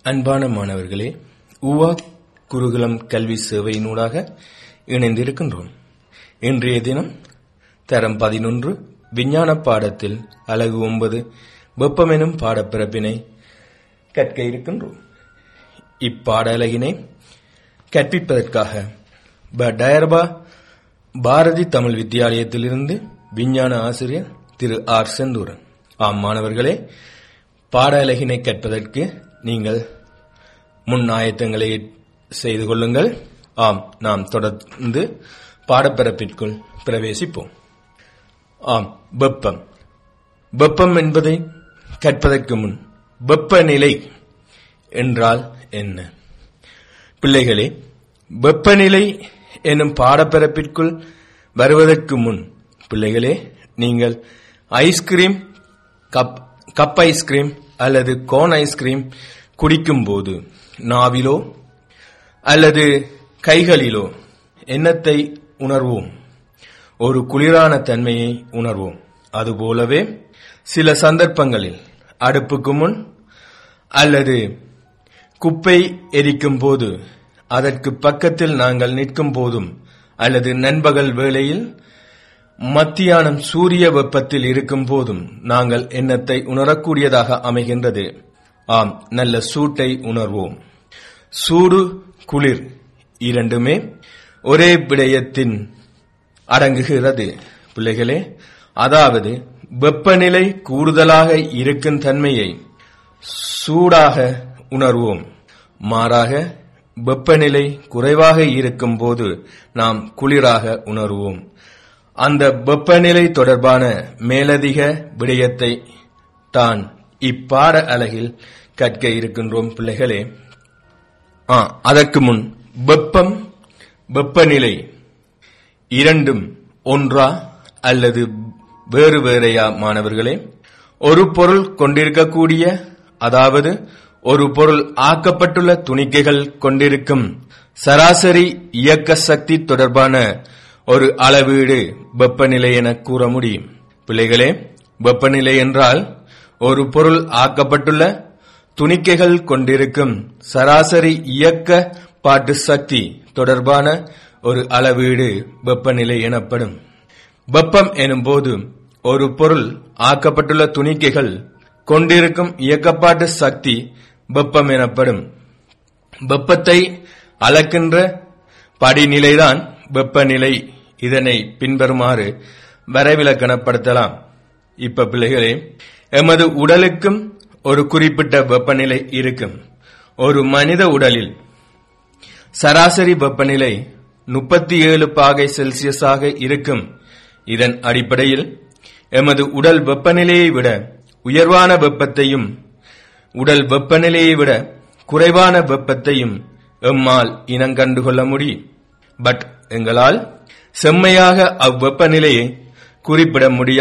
அன்பான மாணவர்களே, ஊவா குருகுலம் கல்வி சேவையினூடாக இணைந்திருக்கின்றோம். இன்றைய தினம் தரம் 11 விஞ்ஞான பாடத்தில் அலகு 9 வெப்பம் எனும் பாடப்பிறப்பினை கற்க இருக்கின்றோம். இப்பாட அலகினை கற்பிப்பதற்காக டயர்பா பாரதி தமிழ் வித்தியாலயத்திலிருந்து விஞ்ஞான ஆசிரியர் திரு ஆர் செந்தூரன். ஆம் மாணவர்களே, பாட அலகினை கற்பதற்கு நீங்கள் முன் ஆயத்தங்களை செய்து கொள்ளுங்கள். ஆம், நாம் தொடர்ந்து பாடப்பிறப்பிற்குள் பிரவேசிப்போம். ஆம், வெப்பம். வெப்பம் என்பதை கற்பதற்கு முன் வெப்பநிலை என்றால் என்ன? பிள்ளைகளே, வெப்பநிலை என்னும் பாடப்பிறப்பிற்குள் வருவதற்கு முன் பிள்ளைகளே, நீங்கள் ஐஸ்கிரீம், கப் ஐஸ்கிரீம் அல்லது கோன் ஐஸ்கிரீம் குடிக்கும் போது நாவிலோ அல்லது கைகளிலோ என்னத்தை உணர்வோம்? ஒரு குளிரான தன்மையை உணர்வோம். அதுபோலவே சில சந்தர்ப்பங்களில் அடுப்புக்கு முன் அல்லது குப்பை எரிக்கும் போது, அதற்கு பக்கத்தில் நாங்கள் நிற்கும் போதும், அல்லது நண்பகல் வேளையில் மத்தியானம் சூரிய வெப்பத்தில் இருக்கும் போதும் நாங்கள் எண்ணத்தை உணரக்கூடியதாக அமைகின்றது. ஆம், நல்ல சூட்டை உணர்வோம். சூடு, குளிர் இரண்டுமே ஒரே விடயத்தின் அடங்குகிறது பிள்ளைகளே. அதாவது வெப்பநிலை கூடுதலாக இருக்கும் தன்மையை சூடாக உணர்வோம். மாறாக வெப்பநிலை குறைவாக இருக்கும் போது நாம் குளிராக உணர்வோம். அந்த வெப்பநிலை தொடர்பான மேலதிக விடயத்தை தான் இப்பாட அலகில் கற்க இருக்கின்றோம் பிள்ளைகளே. அதற்கு முன் வெப்பம், வெப்பநிலை இரண்டும் ஒன்றா அல்லது வேறு வேறையா மாணவர்களே? ஒரு பொருள் கொண்டிருக்கக்கூடிய, அதாவது ஒரு பொருள் ஆக்கப்பட்டுள்ள துணிக்கைகள் கொண்டிருக்கும் சராசரி இயக்க சக்தி தொடர்பான ஒரு அளவீடு வெப்பநிலை என கூற முடியும். பிள்ளைகளே, வெப்பநிலை என்றால் ஒரு பொருள் ஆக்கப்பட்டுள்ள துணிக்கைகள் கொண்டிருக்கும் சராசரி இயக்க பாட்டு சக்தி தொடர்பான ஒரு அளவீடு வெப்பநிலை எனப்படும். வெப்பம் எனும் போது ஒரு பொருள் ஆக்கப்பட்டுள்ள துணிக்கைகள் கொண்டிருக்கும் இயக்கப்பாட்டு சக்தி வெப்பம் எனப்படும். வெப்பத்தை அளக்கின்ற படிநிலைதான் வெப்பநிலை. இதனை பின்வருமாறு வரைவிலக்கணப்படுத்தலாம். இப்ப பிள்ளைகளே, எமது உடலுக்கும் ஒரு குறிப்பிட்ட வெப்பநிலை இருக்கும். ஒரு மனித உடலில் சராசரி வெப்பநிலை 37 பாகை செல்சியஸாக இருக்கும். இதன் அடிப்படையில் எமது உடல் வெப்பநிலையை விட உயர்வான வெப்பத்தையும் உடல் வெப்பநிலையை விட குறைவான வெப்பத்தையும் எம்மால் இனங்கண்டுகொள்ள முடியும். பட் எங்களால் செம்மையாக அவ்வெப்பநிலையை குறிப்பிட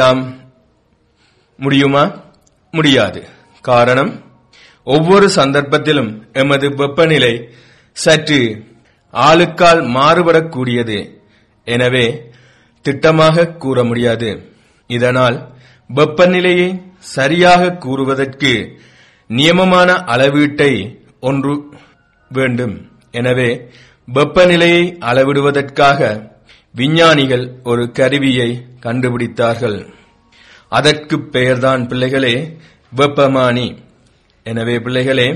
முடியுமா? முடியாது. காரணம், ஒவ்வொரு சந்தர்ப்பத்திலும் எமது வெப்பநிலை சற்று ஆளுக்கால் மாறுபடக்கூடியது. எனவே திட்டமாக கூற முடியாது. இதனால் வெப்பநிலையை சரியாக கூறுவதற்கு நியமமான அளவீட்டை ஒன்று வேண்டும். எனவே வெப்பநிலையை அளவிடுவதற்காக விஞ்ஞானிகள் ஒரு கருவியை கண்டுபிடித்தார்கள். அதற்கு பெயர்தான் பிள்ளைகளே வெப்பமானி. எனவே பிள்ளைகளே,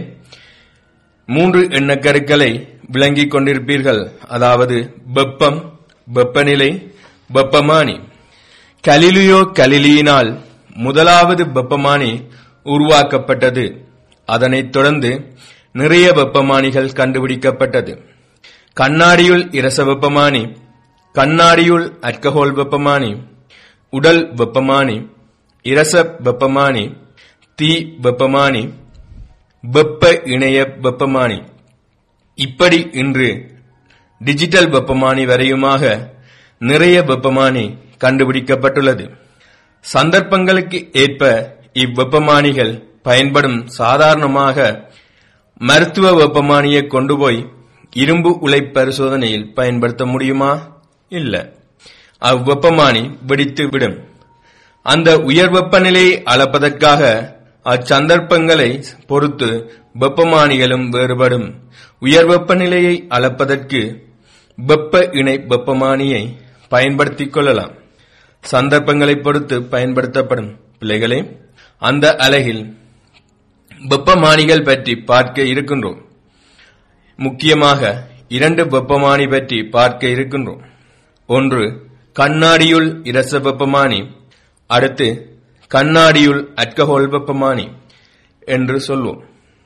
3 எண்ணக்கருக்களை விளங்கிக் கொண்டிருப்பீர்கள். அதாவது வெப்பம், வெப்பநிலை, வெப்பமானி. கலிலியோ கலிலியினால் முதலாவது வெப்பமானி உருவாக்கப்பட்டது. அதனைத் தொடர்ந்து நிறைய வெப்பமானிகள் கண்டுபிடிக்கப்பட்டது. கண்ணாடியுள் இரச வெப்பமானி, கண்ணாடியுள் ஆல்கஹால் வெப்பமானி, உடல் வெப்பமானி, இரச வெப்பமானி, தீ வெப்பமானி, வெப்ப இணைய வெப்பமானி, இப்படி இன்று டிஜிட்டல் வெப்பமானி வரையுமாக நிறைய வெப்பமானி கண்டுபிடிக்கப்பட்டுள்ளது. சந்தர்ப்பங்களுக்கு ஏற்ப இவ்வெப்பமானிகள் பயன்படும். சாதாரணமாக மருத்துவ வெப்பமானியை கொண்டு போய் இரும்பு உலை பரிசோதனையில் பயன்படுத்த முடியுமா? இல்ல. அவ்வெப்பமானி வெடித்து விடும். அந்த உயர் வெப்பநிலையை அளப்பதற்காக அச்சந்தர்ப்பங்களை பொறுத்து வெப்பமானிகளும் வேறுபடும். உயர் வெப்பநிலையை அளப்பதற்கு வெப்ப இணை வெப்பமானியை பயன்படுத்திக் கொள்ளலாம். சந்தர்ப்பங்களை பொறுத்து பயன்படுத்தப்படும். பிள்ளைகளே, அந்த அலகில் வெப்பமானிகள் பற்றி பார்க்க இருக்கின்றோம். முக்கியமாக 2 வெப்பமானி பற்றி பார்க்க இருக்கின்றோம். ஒன்று கண்ணாடியுள் இரச வெப்பமானி, அடுத்து கண்ணாடியுள் ஆல்கஹால் வெப்பமானி என்று சொல்வோம்.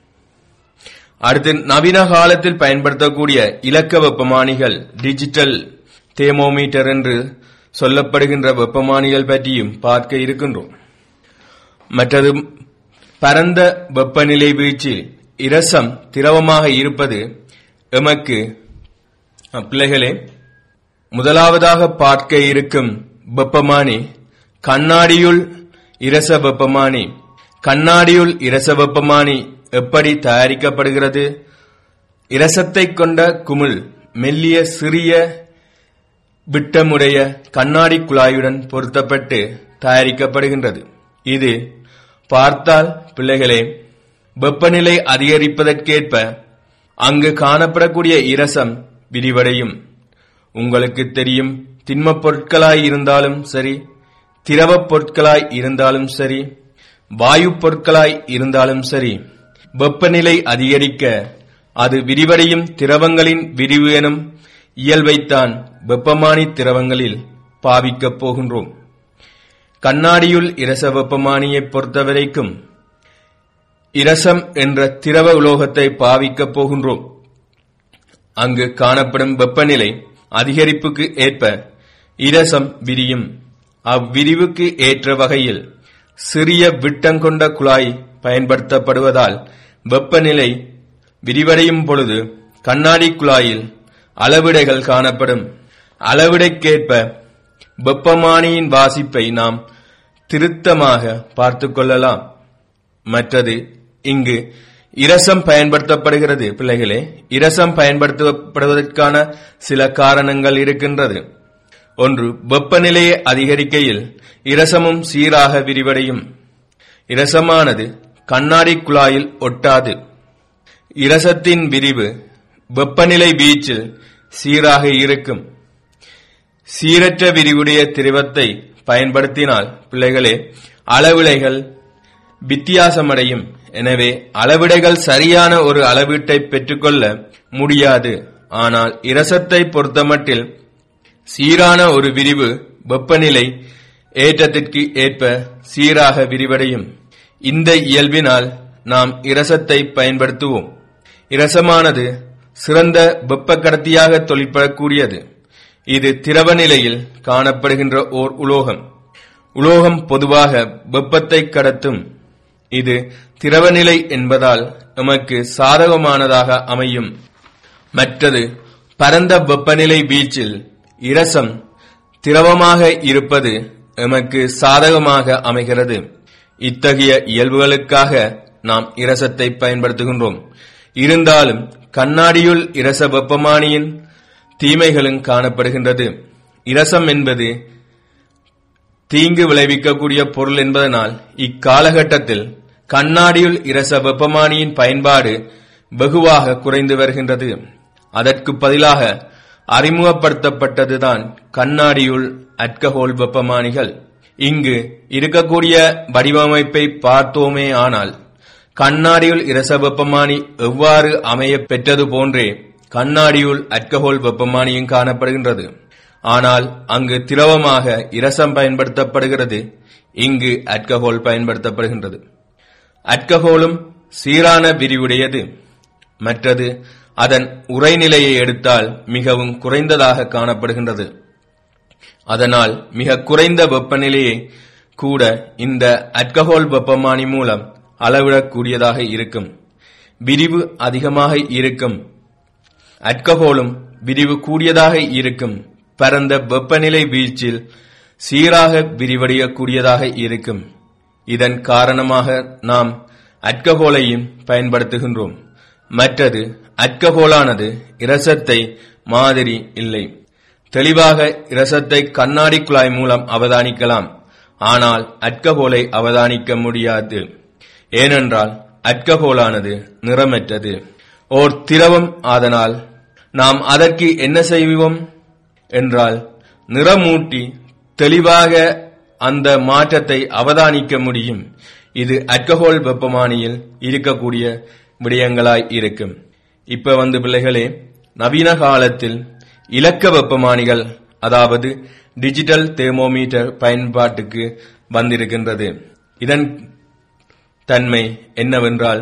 அடுத்து நவீன காலத்தில் பயன்படுத்தக்கூடிய இலக்க வெப்பமானிகள், டிஜிட்டல் தெர்மோமீட்டர் என்று சொல்லப்படுகின்ற வெப்பமானிகள் பற்றியும் பார்க்க இருக்கின்றோம். மற்றது பரந்த வெப்பநிலை வீழ்ச்சியில் இரசம் திரவமாக இருப்பது எமக்கு பிள்ளைகளே முதலாவதாக பார்க்க இருக்கும் வெப்பமானி கண்ணாடியுள் இரச வெப்பமானி. கண்ணாடியுள் இரச வெப்பமானி எப்படி தயாரிக்கப்படுகிறது? இரசத்தை கொண்ட குமிழ் மெல்லிய சிறிய விட்டமுடைய கண்ணாடி குழாயுடன் பொருத்தப்பட்டு தயாரிக்கப்படுகின்றது. இது பார்த்தால் பிள்ளைகளே வெப்பநிலை அதிகரிப்பதற்கேற்ப அங்கு காணப்படக்கூடிய இரசம் விரிவடையும். உங்களுக்கு தெரியும், திண்மப் பொருட்களாய் இருந்தாலும் சரி, திரவப் பொருட்களாய் இருந்தாலும் சரி, வாயு பொருட்களாய் இருந்தாலும் சரி, வெப்பநிலை அதிகரிக்க அது விரிவடையும் திரவங்களின் விரிவு எனும் இயல்பைத்தான் வெப்பமானி திரவங்களில் பாவிக்கப் போகின்றோம். கண்ணாடியுள் இரச வெப்பமானியை பொறுத்தவரைக்கும் இரசம் என்ற திரவ உலோகத்தை பாவிக்கப் போகின்றோம். அங்கு காணப்படும் வெப்பநிலை அதிகரிப்புக்கு ஏற்ப இரசம் விரியும். அவ்விரிவுக்கு ஏற்ற வகையில் சிறிய விட்டங்கொண்ட குழாய் பயன்படுத்தப்படுவதால் வெப்பநிலை விரிவடையும் பொழுது கண்ணாடி குழாயில் அளவிடைகள் காணப்படும். அளவிடைக்கேற்ப வெப்பமானியின் வாசிப்பை நாம் திருத்தமாக பார்த்துக் கொள்ளலாம். மற்றது இங்கு இரசம் பயன்படுத்தப்படுகிறது. பிள்ளைகளே, இரசம் பயன்படுத்தப்படுவதற்கான சில காரணங்கள் இருக்கின்றது. ஒன்று, வெப்பநிலையை அதிகரிக்கையில் இரசமும் சீராக விரிவடையும். இரசமானது கண்ணாடி குழாயில் ஒட்டாது. இரசத்தின் விரிவு வெப்பநிலை வீச்சில் சீராக இருக்கும். சீரற்ற விரிவுடைய திரவத்தை பயன்படுத்தினால் பிள்ளைகளே அளவிடைகள் வித்தியாசமடையும். எனவே அளவிடைகள் சரியான ஒரு அளவீட்டை பெற்றுக்கொள்ள முடியாது. ஆனால் இரசத்தை பொறுத்தமட்டில் சீரான ஒரு விரிவு வெப்பநிலை ஏற்றத்திற்கு ஏற்ப சீராக விரிவடையும். இந்த இயல்பினால் நாம் இரசத்தை பயன்படுத்துவோம். இரசமானது சிறந்த வெப்ப கடத்தியாக தொழிற்படக்கூடியது. இது திரவ நிலையில் காணப்படுகின்ற ஓர் உலோகம். உலோகம் பொதுவாக வெப்பத்தை கடத்தும். இது திரவநிலை என்பதால் நமக்கு சாதகமானதாக அமையும். மற்றது, பரந்த வெப்பநிலை வீச்சில் இரசம் திரவமாக இருப்பது எமக்கு சாதகமாக அமைகிறது. இத்தகைய இயல்புகளுக்காக நாம் இரசத்தை பயன்படுத்துகின்றோம். இருந்தாலும் கண்ணாடியுள் இரச வெப்பமானியின் தீமைகளும் காணப்படுகின்றது. இரசம் என்பது தீங்கு விளைவிக்கக்கூடிய பொருள் என்பதனால் இக்காலகட்டத்தில் கண்ணாடியுள் இரச வெப்பமானியின் பயன்பாடு வெகுவாக குறைந்து வருகின்றது. அதற்கு பதிலாக அறிமுகப்படுத்தப்பட்டதுதான் கண்ணாடியுள் ஆல்கஹால் வெப்பமானிகள். இங்கு இருக்கக்கூடிய வடிவமைப்பை பார்த்தோமே ஆனால் கண்ணாடியுள் இரச வெப்பமானி எவ்வாறு அமைய பெற்றது போன்றே கண்ணாடியுள் ஆல்கஹால் வெப்பமானியும் காணப்படுகின்றது. ஆனால் அங்கு திரவமாக இரசம் பயன்படுத்தப்படுகிறது, இங்கு ஆல்கஹால் பயன்படுத்தப்படுகின்றது. ஆல்கஹாலும் சீரான விரிவுடையது. மற்றது, அதன் உறைநிலையை எடுத்தால் மிகவும் குறைந்ததாக காணப்படுகின்றது. அதனால் மிக குறைந்த வெப்பநிலையை கூட இந்த ஆல்கஹால் வெப்பமானி மூலம் அளவிடக்கூடியதாக இருக்கும். விரிவு அதிகமாக இருக்கும். ஆல்கஹாலும் விரிவு கூடியதாக இருக்கும். பரந்த வெப்பநிலை வீழ்ச்சியில் சீராக விரிவடையக்கூடியதாக இருக்கும். இதன் காரணமாக நாம் ஆல்கஹாலையும் பயன்படுத்துகின்றோம். மற்றது, ஆல்கஹாலானது இரசத்தை மாதிரி இல்லை. தெளிவாக இரசத்தை கண்ணாடி குழாய் மூலம் அவதானிக்கலாம். ஆனால் ஆல்கஹாலை அவதானிக்க முடியாது. ஏனென்றால் அல்கஹோலானது நிறமற்றது ஓர் திரவம். அதனால் நாம் அதற்கு என்ன செய்வோம் என்றால் நிறமூட்டி தெளிவாக அந்த மாற்றத்தை அவதானிக்க முடியும். இது அல்கஹோல் வெப்பமானியில் இருக்கக்கூடிய விடயங்களாய் இருக்கும். இப்ப பிள்ளைகளே, நவீன காலத்தில் இலக்க வெப்பமானிகள், அதாவது டிஜிட்டல் தெர்மோமீட்டர் பயன்பாட்டுக்கு வந்திருக்கின்றது. இதன் தன்மை என்னவென்றால்,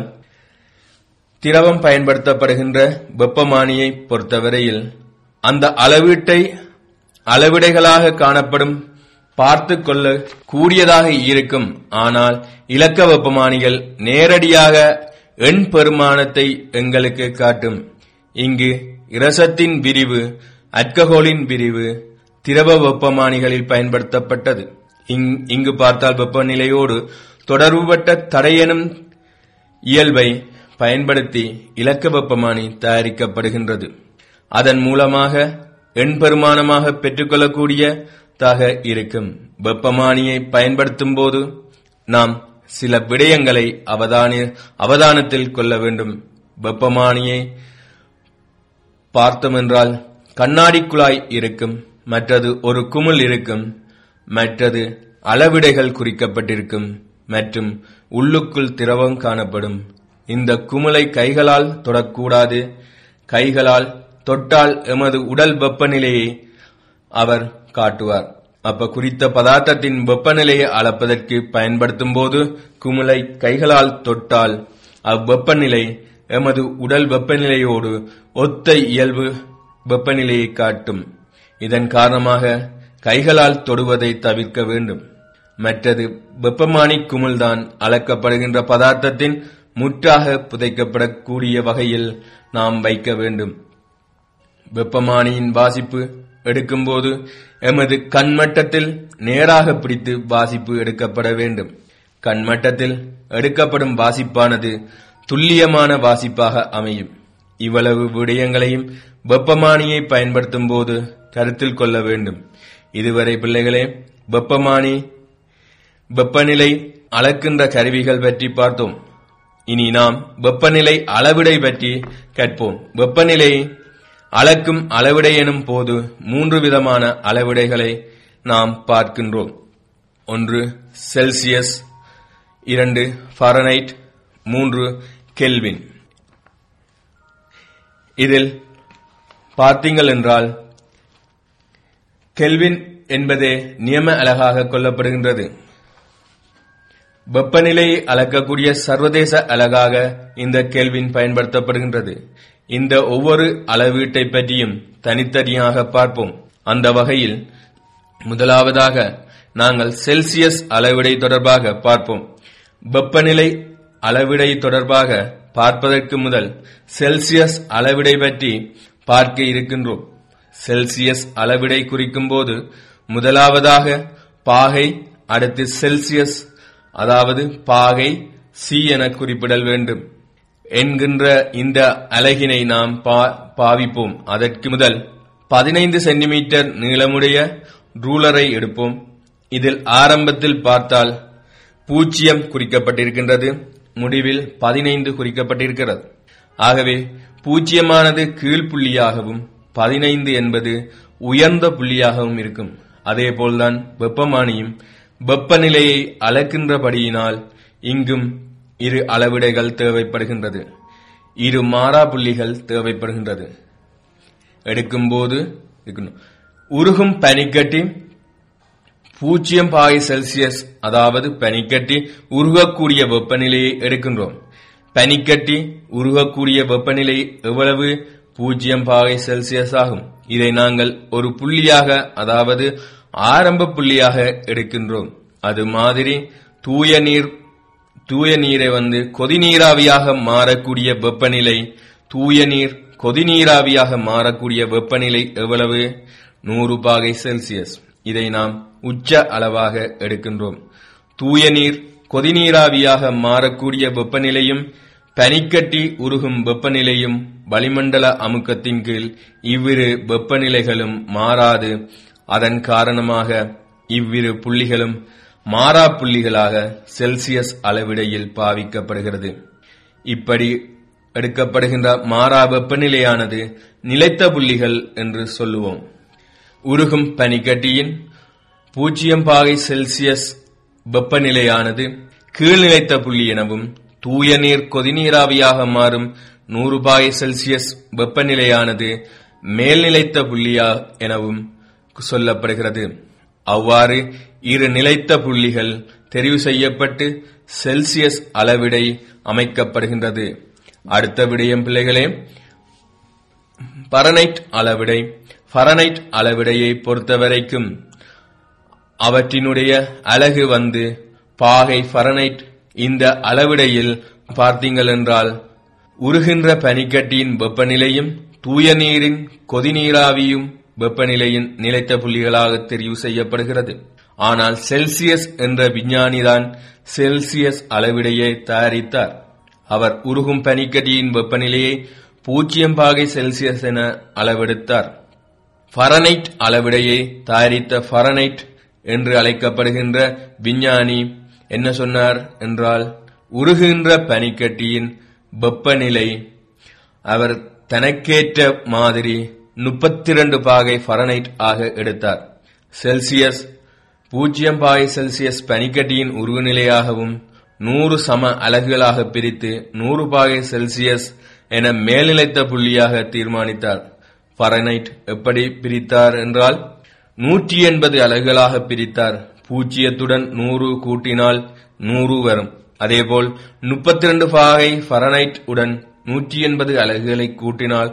திரவம் பயன்படுத்தப்படுகின்ற வெப்பமானியை பொறுத்தவரையில் அந்த அளவீட்டை அளவிடைகளாக காணப்படும் பார்த்து கொள்ள கூடியதாக இருக்கும். ஆனால் இலக்க வெப்பமானிகள் நேரடியாக எண் பெருமானத்தை எங்களுக்கு காட்டும். இங்கு இரசத்தின் விரிவு, அல்கஹோலின் விரிவு திரவ வெப்பமானிகளில் பயன்படுத்தப்பட்டது. இங்கு பார்த்தால் வெப்பநிலையோடு தொடர்புபட்ட தடையெனும் இயல்பை பயன்படுத்தி இலக்க வெப்பமானி தயாரிக்கப்படுகின்றது. அதன் மூலமாக எண் பெருமானமாக பெற்றுக்கொள்ளக்கூடியதாக இருக்கும். வெப்பமானியை பயன்படுத்தும் போது நாம் சில விடயங்களை அவதானத்தில் கொள்ள வேண்டும். வெப்பமானியை பார்த்தோம் என்றால் கண்ணாடி குழாய் இருக்கும், மற்றது ஒரு குமிழ் இருக்கும், மற்றது அளவிடைகள் குறிக்கப்பட்டிருக்கும் மற்றும் உள்ளுக்குள் திரவம் காணப்படும். இந்த குமிழை கைகளால் தொடக்கூடாது. கைகளால் தொட்டால் எமது உடல் வெப்பநிலையை அவர் காட்டுவார். அப்ப குறித்த பதார்த்தத்தின் வெப்பநிலையை அளப்பதற்கு பயன்படுத்தும் போது குமிழை கைகளால் தொட்டால் அவ்வெப்பநிலை எமது உடல் வெப்பநிலையோடு ஒத்த இயல்பு வெப்பநிலையை காட்டும். இதன் காரணமாக கைகளால் தொடுவதை தவிர்க்க வேண்டும். மற்றது வெப்பமானி குமிழ்தான் அளக்கப்படுகின்ற பதார்த்தத்தின் முற்றாக புதைக்கப்படக்கூடிய வகையில் நாம் வைக்க வேண்டும். வெப்பமானியின் வாசிப்பு எடுக்கும்போது எமது கண்மட்டத்தில் நேராக பிடித்து வாசிப்பு எடுக்கப்பட வேண்டும். கண்மட்டத்தில் எடுக்கப்படும் வாசிப்பானது துல்லியமான வாசிப்பாக அமையும். இவ்வளவு விடயங்களையும் வெப்பமானியை பயன்படுத்தும் போது கருத்தில் கொள்ள வேண்டும். இதுவரை பிள்ளைகளே வெப்பமானி, வெப்பநிலை அளக்கின்ற கருவிகள் பற்றி பார்த்தோம். இனி நாம் வெப்பநிலை அளவிடை பற்றி கற்போம். வெப்பநிலை அளக்கும் அளவிடை எனும் போது 3 விதமான அளவிடைகளை நாம் பார்க்கின்றோம். 1 செல்சியஸ், 2 ஃபாரன்ஹைட், 3 கெல்வின். இதில் பார்த்தீங்கள் என்றால் கெல்வின் என்பதே நியம அலகாக கொள்ளப்படுகின்றது. வெப்பநிலையை அளக்கக்கூடிய சர்வதேச அலகாக இந்த கெல்வின் பயன்படுத்தப்படுகின்றது. இந்த ஒவ்வொரு அளவீட்டை பற்றியும் தனித்தனியாக பார்ப்போம். அந்த வகையில் முதலாவதாக நாங்கள் செல்சியஸ் அளவிடை தொடர்பாக பார்ப்போம். வெப்பநிலை அளவிடை தொடர்பாக பார்ப்பதற்கு முதல் செல்சியஸ் அளவிடை பற்றி பார்க்க இருக்கின்றோம். செல்சியஸ் அளவிடை குறிக்கும் போது முதலாவதாக பாகை, அடுத்து செல்சியஸ், அதாவது பாகை சி என குறிப்பிடல் வேண்டும் என்கின்ற இந்த அலகினை நாம் பாவிப்போம். அதற்கு முதல் 15 சென்டிமீட்டர் நீளமுடைய ரூலரை எடுப்போம். இதில் ஆரம்பத்தில் பார்த்தால் 0 குறிக்கப்பட்டிருக்கின்றது, முடிவில் 15 குறிக்கப்பட்டிருக்கிறது. ஆகவே 0 கீழ்ப்புள்ளியாகவும் 15 என்பது உயர்ந்த புள்ளியாகவும் இருக்கும். அதேபோல்தான் வெப்பமானியும் வெப்பநிலையை அளக்கின்றபடியினால் இங்கும் 2 அளவிடைகள் தேவைப்படுகின்றது, 2 மாறா புள்ளிகள் தேவைப்படுகின்றது. எடுக்கும்போது உருகும் பனிக்கட்டி 0 பாகை செல்சியஸ், அதாவது பனிக்கட்டி உருகக்கூடிய வெப்பநிலையை எடுக்கின்றோம். பனிக்கட்டி உருகக்கூடிய வெப்பநிலை எவ்வளவு? 0 பாகை செல்சியஸ் ஆகும். இதை நாங்கள் ஒரு புள்ளியாக, அதாவது ஆரம்ப புள்ளியாக எடுக்கின்றோம். அது மாதிரி தூய நீரை கொதிநீராவியாக மாறக்கூடிய வெப்பநிலை, தூய நீர் கொதிநீராவியாக மாறக்கூடிய வெப்பநிலை எவ்வளவு? 100 பாகை செல்சியஸ். இதை நாம் உச்ச அளவாக எடுக்கின்றோம். தூய நீர் கொதிநீராவியாக மாறக்கூடிய வெப்பநிலையும் பனிக்கட்டி உருகும் வெப்பநிலையும் வளிமண்டல அமுக்கத்தின் கீழ் இவ்விரு வெப்பநிலைகளும் மாறாது. அதன் காரணமாக இவ்விரு புள்ளிகளும் மாறா புள்ளிகளாக செல்சியஸ் அளவிடையில் பாவிக்கப்படுகிறது. இப்படி எடுக்கப்படுகின்ற மாறா வெப்பநிலையானது நிலைத்த புள்ளிகள் என்று சொல்லுவோம். உருகும் பனிக்கட்டியின் 0 பாகை செல்சியஸ் வெப்பநிலையானது கீழ்நிலைத்த புள்ளி எனவும், தூய நீர் கொதிநீராவியாக மாறும் 100 பாகை செல்சியஸ் வெப்பநிலையானது மேல்நிலைத்த புள்ளியா எனவும் சொல்லப்படுகிறது. அவ்வாறு இரு நிலைத்த புள்ளிகள் தெரிவு செய்யப்பட்டு செல்சியஸ் அளவிடை அமைக்கப்படுகின்றது. அடுத்த விடயம் பிள்ளைகளே, ஃபாரன்ஹைட் அளவிடை. ஃபாரன்ஹைட் அளவிடையை பொறுத்தவரைக்கும் அவற்றினுடைய அலகு பாகை ஃபாரன்ஹைட். இந்த அளவிடையில் பார்த்தீங்கள் என்றால் உருகின்ற பனிக்கட்டியின் வெப்பநிலையும் தூய நீரின் கொதிநீராவியும் வெப்பநிலையின் நிலைத்த புள்ளிகளாக தெரிவு செய்யப்படுகிறது. ஆனால் செல்சியஸ் என்ற விஞ்ஞானிதான் செல்சியஸ் அளவிடையை தயாரித்தார். அவர் உருகும் பனிக்கட்டியின் வெப்பநிலையை 0 பாகை செல்சியஸ் என அளவெடுத்தார். ஃபாரன்ஹைட் அளவிடையை தயாரித்த ஃபாரன்ஹைட் என்று அழைக்கப்படுகின்ற விஞ்ஞானி என்ன சொன்னார் என்றால், உருகின்ற பனிக்கட்டியின் வெப்பநிலை அவர் தனக்கேற்ற மாதிரி 32 பாகை ஃபாரன்ஹைட் ஆக எடுத்தார். செல்சியஸ் 0 பாகை செல்சியஸ் பனிக்கட்டியின் உருகுநிலையாகவும் 100 சம அலகுகளாக பிரித்து 100 பாகை செல்சியஸ் என மேல்நிலைத்த புள்ளியாக தீர்மானித்தார். ஃபாரன்ஹைட் எப்படி பிரித்தார் என்றால் 180 அலகுகளாக பிரித்தார். 0 100 கூட்டினால் 100 வரும். அதேபோல் 32 பாகை ஃபாரன்ஹைட் உடன் 180 அலகுகளை கூட்டினால்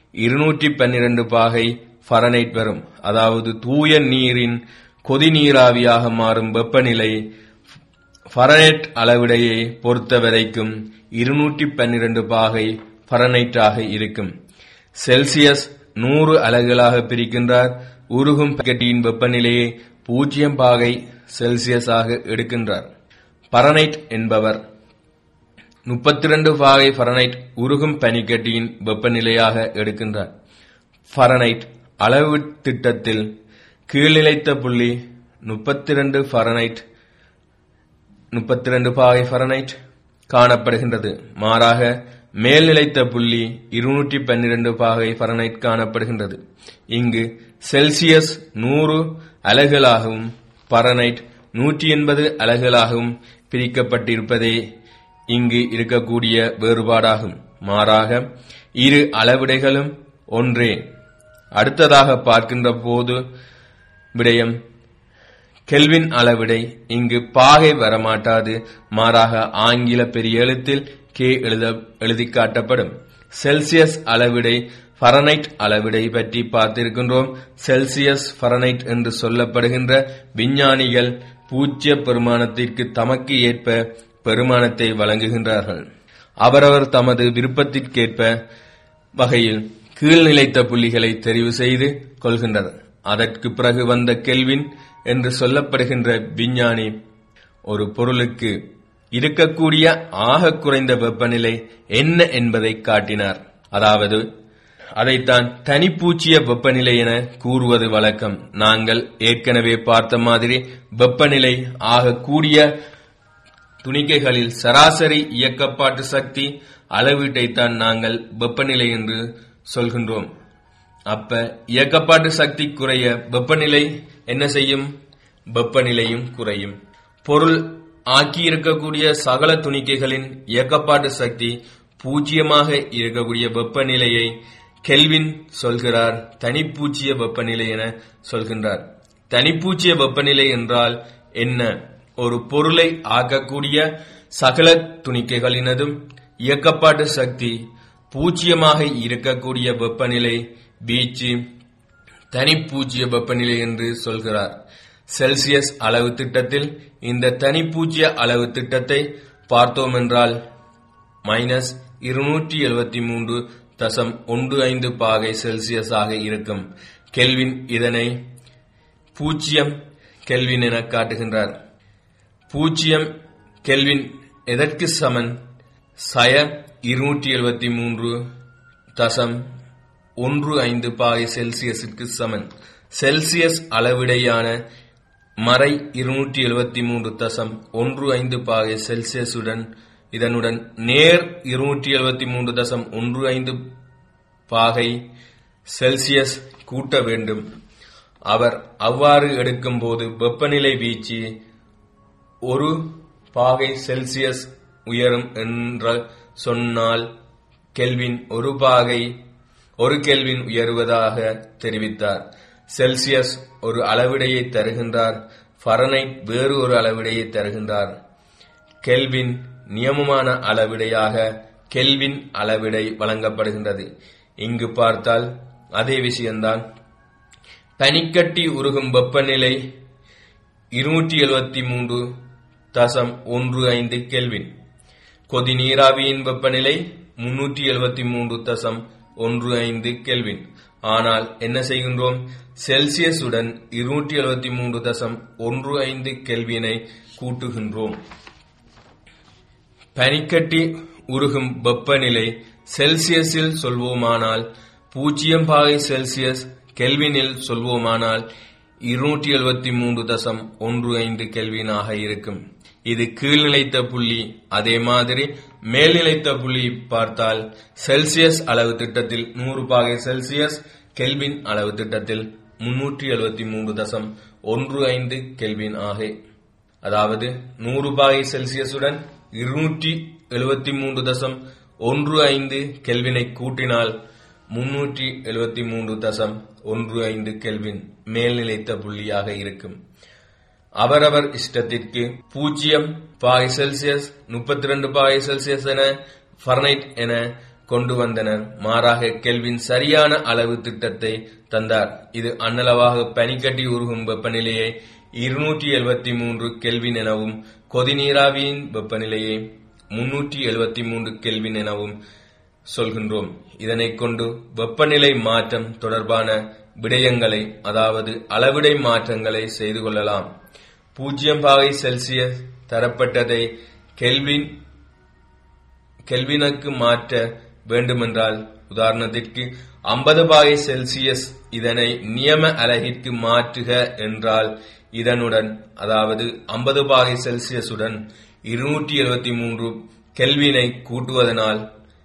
212 பாகை ஃபாரன்ஹைட் வரும். அதாவது தூய நீரின் கொதிநீராவியாக மாறும் வெப்பநிலை ஃபாரன்ஹைட் அளவிடையை பொறுத்தவரைக்கும் 212 பாகை ஃபாரன்ஹைட்டாக இருக்கும். செல்சியஸ் 100 அலகுகளாக பிரிக்கின்றார். உருகும் பனிக்கட்டியின் வெப்பநிலையை 0 பாகை செல்சியஸாக எடுக்கின்றார். ஃபாரன்ஹைட் என்பவர் 32 பாகை ஃபாரன்ஹைட் உருகும் பனிக்கட்டியின் வெப்பநிலையாக எடுக்கின்றார். ஃபாரன்ஹைட் அளவு திட்டத்தில் கீழ்நிலைத்த புள்ளி 32 பாகை ஃபாரன்ஹைட் காணப்படுகின்றது. மாறாக மேல்நிலைத்த புள்ளி 212 பாகை ஃபாரன்ஹைட் காணப்படுகின்றது. இங்கு செல்சியஸ் 100 அலகுகளாகவும் ஃபாரன்ஹைட் 180 அலகுகளாகவும் பிரிக்கப்பட்டிருப்பதே இங்கு இருக்கக்கூடிய வேறுபாடாகும். மாறாக இரு அளவிடைகளும் ஒன்றே. அடுத்ததாக பார்க்கின்ற போது விடயம் கெல்வின் அளவிடை. இங்கு பாகை வரமாட்டாது. மாறாக ஆங்கில பெரிய எழுத்தில் K எழுதி காட்டப்படும். செல்சியஸ் அளவிடை ஃபாரன்ஹைட் அளவிடை பற்றி பார்த்திருக்கின்றோம். செல்சியஸ் ஃபாரன்ஹைட் என்று சொல்லப்படுகின்ற விஞ்ஞானிகள் பூஜ்ய பெருமானத்திற்கு தமக்கு ஏற்ப பெருமானத்தை வழங்குகின்றார்கள். அவரவர் தமது விருப்பத்திற்கேற்ப வகையில் கீழ்நிலைத்த புள்ளிகளை தெரிவு செய்து கொள்கின்றனர். அதற்கு பிறகு வந்த கெல்வின் என்று சொல்லப்படுகின்ற விஞ்ஞானி ஒரு பொருளுக்கு இருக்கக்கூடிய ஆக குறைந்த வெப்பநிலை என்ன என்பதை காட்டினார். அதாவது அதைத்தான் தனிப்பூச்சிய வெப்பநிலை என கூறுவது வழக்கம். நாங்கள் ஏற்கனவே பார்த்த மாதிரி வெப்பநிலை ஆக கூடிய துணிக்கைகளில் சராசரி இயக்கப்பாட்டு சக்தி அளவீட்டைத்தான் நாங்கள் வெப்பநிலை என்று சொல்கின்றோம். அப்ப இயக்கப்பாட்டு சக்தி குறைய வெப்பநிலை என்ன செய்யும்? வெப்பநிலையும் குறையும். பொருள் ஆக்கியிருக்கக்கூடிய சகல துணிக்கைகளின் இயக்கப்பாட்டு சக்தி 0 இருக்கக்கூடிய வெப்பநிலையை கெல்வின் சொல்கிறார் தனிப்பூச்சிய வெப்பநிலை என சொல்கின்றார். தனிப்பூச்சிய வெப்பநிலை என்றால் என்ன? ஒரு பொருளை ஆக்கக்கூடிய சகல துணிக்கைகளினதும் இயக்கப்பாட்டு சக்தி 0 இருக்கக்கூடிய வெப்பநிலை வீச்சு தனிப்பூச்சிய வெப்பநிலை என்று சொல்கிறார். செல்சியஸ் அளவு திட்டத்தில் இந்த தனிப்பூச்சிய அளவு திட்டத்தை பார்த்தோம் என்றால் -273.15 பாகை செல்சியஸ் ஆக இருக்கும். கெல்வின் இதனை 0 கெல்வின் என காட்டுகின்றார். 0 கெல்வின் எதற்கு சமன்? 273.15 பாகை செல்சியஸுக்கு சமன். செல்சியஸ் அளவிடையான 273.15 பாகை செல்சியஸுடன் இதனுடன் நேர் 273.15 பாகை செல்சியஸ் கூட்ட வேண்டும். அவர் அவ்வாறு எடுக்கும்போது வெப்பநிலை வீழ்ச்சி 1 பாகை செல்சியஸ் உயரும் என்று சொன்னால் கெல்வின் 1 கெல்வின் உயர்வதாக தெரிவித்தார். செல்சியஸ் ஒரு அளவிடையை தருகின்றார், ஃபாரன்ஹைட் வேறு ஒரு அளவிடையை தருகின்றார். கெல்வின் நியமமான அளவிடையாக கெல்வின் அளவிடை வழங்கப்படுகின்றது. இங்கு பார்த்தால் அதே விஷயம்தான். பனிக்கட்டி உருகும் வெப்பநிலை 273.15 கெல்வின். கொதி நீராவியின் வெப்பநிலை 373.15 கெல்வின். ஆனால் என்ன செய்கின்றோம்? செல்சியஸுடன் 273.15 கெல்வினை கூட்டுகின்றோம். பனிக்கட்டி உருகும் வெப்பநிலை செல்சியஸில் சொல்வோமானால் 0 பாகை செல்சியஸ், கெல்வினில் சொல்வோமானால் 273.15 கெல்வினாக இருக்கும். இது கீழ்நிலைத்த புள்ளி. அதே மாதிரி மேல்நிலைத்த புள்ளி பார்த்தால் செல்சியஸ் அளவு திட்டத்தில் 100 பாகை செல்சியஸ், கெல்வின் அளவு திட்டத்தில் 373.15 கெல்வின் ஆக. அதாவது 100 பாகை செல்சியஸுடன் 273.15 கெல்வினை கூட்டினால் 373.15 கெல்வின் மேல்நிலைத்த புள்ளியாக இருக்கும். அவரவர் இஷ்டத்திற்கு 0 பாகை செல்சியஸ், 32 பாகை செல்சியஸ் என ஃபாரன்ஹைட் என கொண்டு வந்தனர். மாறாக கெல்வின் சரியான அளவு திட்டத்தை தந்தார். இது அன்னளவாக பனிக்கட்டி உருகும் வெப்பநிலையை 273 கெல்வின் எனவும் கொதி நீராவியின் வெப்பநிலையை 373 கெல்வின் எனவும் சொல்கின்றோம். இதனை கொண்டு வெப்பநிலை மாற்றம் தொடர்பான விடயங்களை, அதாவது அளவிடை மாற்றங்களை செய்து கொள்ளலாம். 0 பாகை செல்சியஸ் தரப்பட்டதை கெல்வினுக்கு மாற்ற வேண்டுமென்றால், உதாரணத்திற்கு 50 பாகை செல்சியஸ் இதனை நியம அலகிற்கு மாற்றுக என்றால், இதனுடன் அதாவது 50 பாகை செல்சியஸுடன் 273 கெல்வினை கூட்டுவதனால்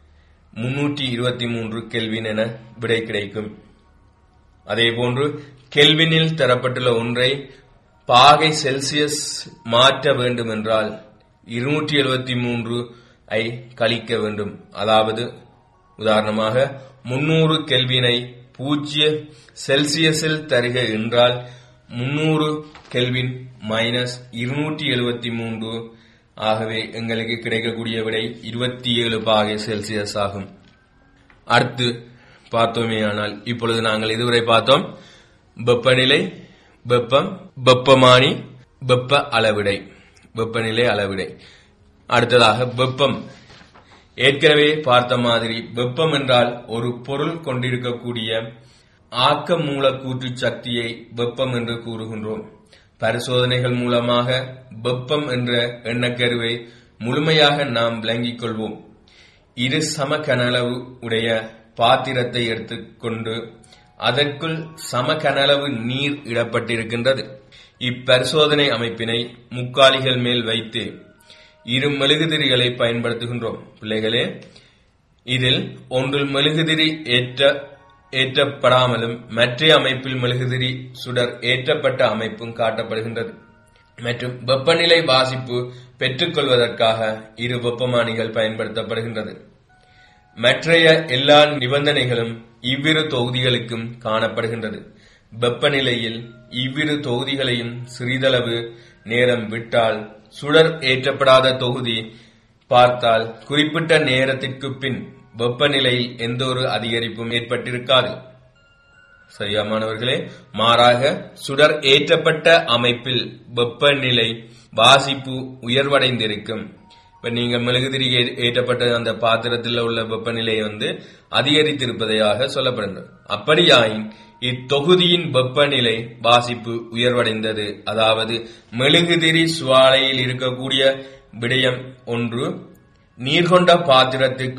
323 கெல்வின் என விடை கிடைக்கும். அதேபோன்று கெல்வினில் தரப்பட்டுள்ள ஒன்றை பாகை செல்சியஸ் மாற்ற வேண்டும் என்றால் 273 ஐ கழிக்க வேண்டும். அதாவது உதாரணமாக 300 கெல்வினை 0 செல்சியஸில் தருக என்றால் 300 கெல்வின் மைனஸ் 273. ஆகவே எங்களுக்கு கிடைக்கக்கூடிய விடை 27 பாகை செல்சியஸ் ஆகும். அடுத்து பார்த்தோமேயானால், இப்பொழுது நாங்கள் இதுவரை பார்த்தோம் வெப்பநிலை, வெப்பம், வெப்பமானி, வெப்ப அளவிடை, வெப்பநிலை அளவிடை. அடுத்ததாக வெப்பம். ஏற்கனவே பார்த்த மாதிரி வெப்பம் என்றால் ஒரு பொருள் கொண்டிருக்கக்கூடிய ஆக்க மூலக்கூற்று சக்தியை வெப்பம் என்று கூறுகின்றோம். பரிசோதனைகள் மூலமாக வெப்பம் என்ற எண்ணக்கருவை முழுமையாக நாம் விளங்கிக் கொள்வோம். இரு சம கனளவு உடைய பாத்திரத்தை எடுத்துக்கொண்டு அதற்குள் சம கனளவு நீர் இடப்பட்டிருக்கின்றது. இப்பரிசோதனை அமைப்பினை முக்காலிகள் மேல் வைத்து இரு மெழுகுதிரிகளை பயன்படுத்துகின்றோம். பிள்ளைகளே, இதில் ஒன்றில் மெழுகுதிரி ஏற்றப்படாமலும் மற்ற அமைப்பில் மெழுகுதிரி சுடர் ஏற்றப்பட்ட அமைப்பும் காட்டப்படுகின்றது. மற்றும் வெப்பநிலை வாசிப்பு பெற்றுக்கொள்வதற்காக இரு வெப்பமானிகள் பயன்படுத்தப்படுகின்றது. மற்றைய எல்லா நிபந்தனைகளும் இவ்விரு தொகுதிகளுக்கும் காணப்படுகின்றது. வெப்பநிலையில் இவ்விரு தொகுதிகளையும் சிறிதளவு நேரம் விட்டால் சுடர் ஏற்றப்படாத தொகுதி பார்த்தால் குறிப்பிட்ட நேரத்திற்கு பின் வெப்பநிலையில் எந்த ஒரு அதிகரிப்பும் ஏற்பட்டிருக்காது. சரியா மாணவர்களே? மாறாக சுடர் ஏற்றப்பட்ட அமைப்பில் வெப்பநிலை வாசிப்பு உயர்வடைந்திருக்கும். இப்ப நீங்க மெழுகுதிரி ஏற்றப்பட்ட அந்த பாத்திரத்தில் உள்ள வெப்பநிலை அதிகரித்திருப்பதாக சொல்லப்படுகிறது. அப்படியாயின் இத்தொகுதியின் வெப்பநிலை வாசிப்பு உயர்வடைந்தது. அதாவது மெழுகுதிரி சுவாலையில் இருக்கக்கூடிய விடயம் ஒன்று நீர்கொண்ட பாத்திரத்திற்கு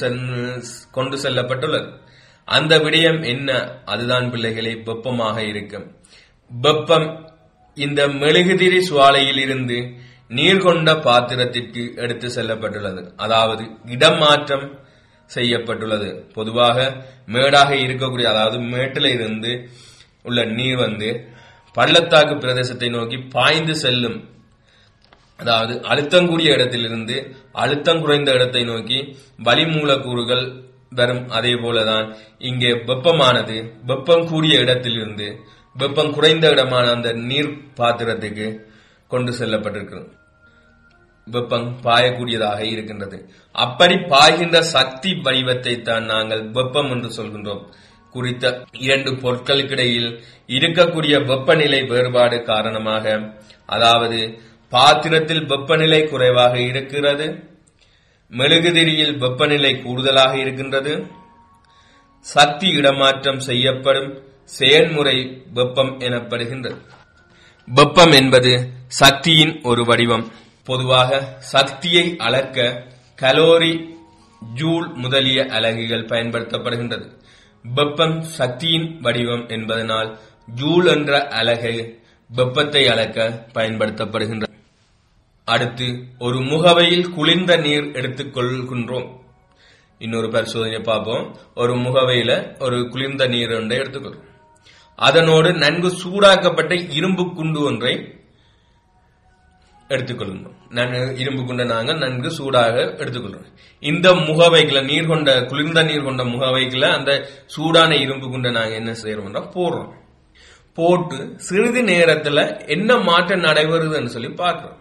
கொண்டு செல்லப்பட்டுள்ளது. அந்த விடயம் என்ன? அதுதான் பிள்ளைகளை வெப்பமாக இருக்கும். வெப்பம் இந்த மெழுகுதிரி சுவாலையில் இருந்து நீர் கொண்ட பாத்திரத்திற்கு எடுத்து செல்லப்பட்டுள்ளது. அதாவது இடமாற்றம் செய்யப்பட்டுள்ளது. பொதுவாக மேடாக இருக்கக்கூடிய, அதாவது மேட்டில இருந்து உள்ள நீர் பள்ளத்தாக்கு பிரதேசத்தை நோக்கி பாய்ந்து செல்லும். அதாவது அழுத்தம் கூடிய இடத்திலிருந்து அழுத்தம் குறைந்த இடத்தை நோக்கி வளிமூலக்கூறுகள் வரும். அதே போலதான் இங்கே வெப்பமானது வெப்பம் கூடிய இடத்திலிருந்து வெப்பம் குறைந்த இடமான அந்த நீர் பாத்திரத்துக்கு கொண்டு செல்லப்பட்டிருக்கிறது. வெப்பம் பாயக்கூடியதாக இருக்கின்றது. அப்படி பாய்கின்ற சக்தி வடிவத்தை தான் நாங்கள் வெப்பம் என்று சொல்கின்றோம். குறித்த இரண்டு பொருட்களுக்கிடையில் இருக்கக்கூடிய வெப்பநிலை வேறுபாடு காரணமாக, அதாவது பாத்திரத்தில் வெப்பநிலை குறைவாக இருக்கிறது, மெழுகுதிரியில் வெப்பநிலை கூடுதலாக இருக்கின்றது, சக்தி இடமாற்றம் செய்யப்படும் செயல்முறை வெப்பம் எனப்படுகின்றது. வெப்பம் என்பது சக்தியின் ஒரு வடிவம். பொதுவாக சக்தியை அளக்க கலோரி, ஜூல் முதலிய அலகுகள் பயன்படுத்தப்படுகின்றது. வெப்பம் சக்தியின் வடிவம் என்பதனால் ஜூல் என்ற அலகு வெப்பத்தை அளக்க பயன்படுத்தப்படுகின்றது. அடுத்து ஒரு முகவையில் குளிர்ந்த நீர் எடுத்துக் கொள்கின்றோம். இன்னொரு பரிசோதனை பார்ப்போம். ஒரு முகவையில ஒரு குளிர்ந்த நீர் ஒன்றை எடுத்துக்கொள்கிறோம். அதனோடு நன்கு சூடாக்கப்பட்ட இரும்பு குண்டு ஒன்றை எடுத்துக்கொள்கின்றோம். இரும்பு குண்டை நாங்கள் நன்கு சூடாக எடுத்துக்கொள்கிறோம். இந்த முகவைகளை குளிர்ந்த நீர் கொண்ட முகவைகளை அந்த சூடான இரும்பு குண்டை நாங்கள் என்ன செய்யறோம்னா போடுறோம். போட்டு சிறிது நேரத்துல என்ன மாற்றம் நடைபெறுதுன்னு சொல்லி பார்க்கிறோம்.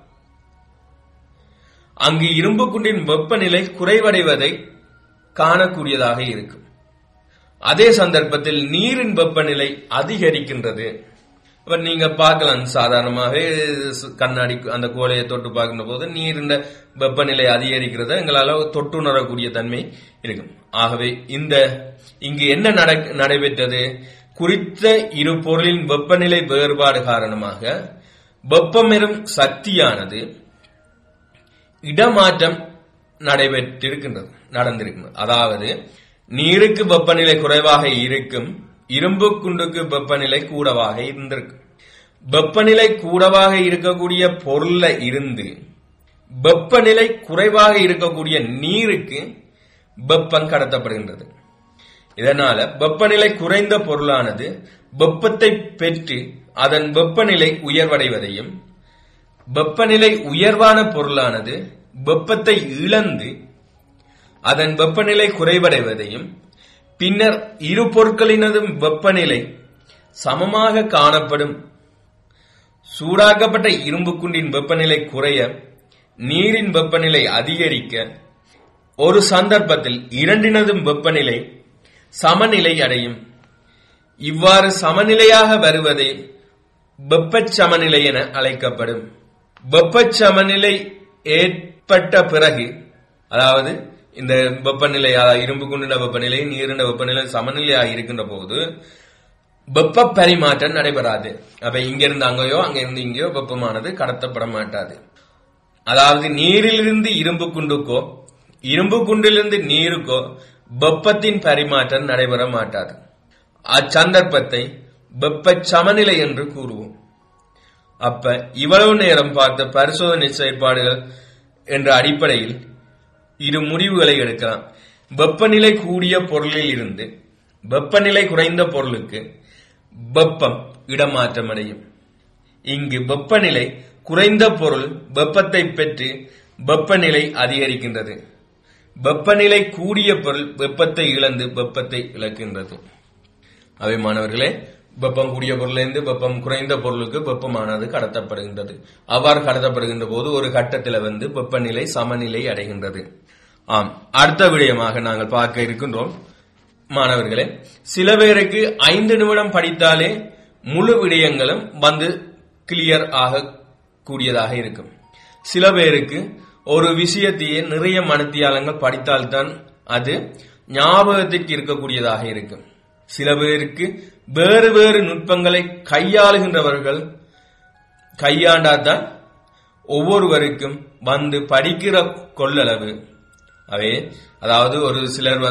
அங்கு இரும்பு குண்டின் வெப்பநிலை குறைவடைவதை காணக்கூடியதாக இருக்கும். அதே சந்தர்ப்பத்தில் நீரின் வெப்பநிலை அதிகரிக்கின்றது. நீங்க பார்க்கலாம், சாதாரணமாக கண்ணாடி அந்த கோலையை தொட்டு பார்க்கின்ற போது நீரின் வெப்பநிலை அதிகரிக்கிறத எங்களால தொட்டுணரக்கூடிய தன்மை இருக்கும். ஆகவே இங்கு என்ன நடைபெற்றது? குறித்த இரு பொருளின் வெப்பநிலை வேறுபாடு காரணமாக வெப்பமெறும் சக்தியானது இடமாற்றம் நடந்திருக்கின்றது. அதாவது நீருக்கு வெப்பநிலை குறைவாக இருக்கும், இரும்பு குண்டுக்கு வெப்பநிலை கூடவாக இருந்திருக்கு. வெப்பநிலை கூடவாக இருக்கக்கூடிய பொருள்ல இருந்து வெப்பநிலை குறைவாக இருக்கக்கூடிய நீருக்கு வெப்பம் கடத்தப்படுகின்றது. இதனால வெப்பநிலை குறைந்த பொருளானது வெப்பத்தை பெற்று அதன் வெப்பநிலை உயர்வடைவதையும், வெப்பநிலை உயர்வான பொருளானது வெப்பத்தை இழந்து அதன் வெப்பநிலை குறைவடைவதையும், பின்னர் இரு பொருட்களினதும் வெப்பநிலை சமமாக காணப்படும். சூடாக்கப்பட்ட இரும்பு குண்டின் வெப்பநிலை குறைய, நீரின் வெப்பநிலை அதிகரிக்க, ஒரு சந்தர்ப்பத்தில் இரண்டினதும் வெப்பநிலை சமநிலை அடையும். இவ்வாறு சமநிலையாக வருவதே வெப்பச் சமநிலை என அழைக்கப்படும். வெப்பச் சமநிலை ஏற்பட்ட பிறகு, அதாவது இந்த வெப்பநிலை, இரும்பு குண்டின வெப்பநிலை நீரின வெப்பநிலை சமநிலையாக இருக்கின்ற போது வெப்ப பரிமாற்றம் நடைபெறாது. அப்ப இங்கிருந்து அங்கேயோ அங்கிருந்து இங்கேயோ வெப்பமானது கடத்தப்பட மாட்டாது. அதாவது நீரிலிருந்து இரும்பு குண்டுக்கோ இரும்பு குண்டிலிருந்து நீருக்கோ வெப்பத்தின் பரிமாற்றம் நடைபெற மாட்டாது. அச்சந்தர்ப்பத்தை வெப்ப சமநிலை என்று கூறுவோம். அப்ப இவ்வளவு நேரம் பார்த்த பரிசோதனை செயற்பாடுகள் என்ற அடிப்படையில் இரு முடிவுகளை எடுக்கலாம். வெப்பநிலை கூடிய பொருளில் இருந்து வெப்பநிலை குறைந்த பொருளுக்கு வெப்பம் இடமாற்றம் அடையும். இங்கு வெப்பநிலை குறைந்த பொருள் வெப்பத்தை பெற்று வெப்பநிலை அதிகரிக்கின்றது. வெப்பநிலை கூடிய பொருள் வெப்பத்தை இழந்து வெப்பத்தை இழக்கின்றது. அவை மாணவர்களே, வெப்பம் கூடிய பொருளிலிருந்து வெப்பம் குறைந்த பொருளுக்கு வெப்பமானது கடத்தப்படுகின்றது. அவ்வாறு கடத்தப்படுகின்ற போது ஒரு கட்டத்தில் வெப்பநிலை சமநிலை அடைகின்றது. ஆம், அடுத்த விடயமாக நாங்கள் பார்க்க இருக்கின்றோம். மாணவர்களே, சில பேருக்கு 5 நிமிடம் படித்தாலே முழு விடயங்களும் கிளியர் ஆக கூடியதாக இருக்கும். சில பேருக்கு ஒரு விஷயத்தையே நிறைய மணித்தியாலங்கள் படித்தால்தான் அது ஞாபகத்திற்கு இருக்கக்கூடியதாக இருக்கும். சில பேருக்கு வேறு வேறு நுட்பங்களை கையாளுகின்றவர்கள் கையாண்டாதான் ஒவ்வொருவருக்கும் படிக்கிற கொள்ளளவு அதாவது ஒரு சிலர்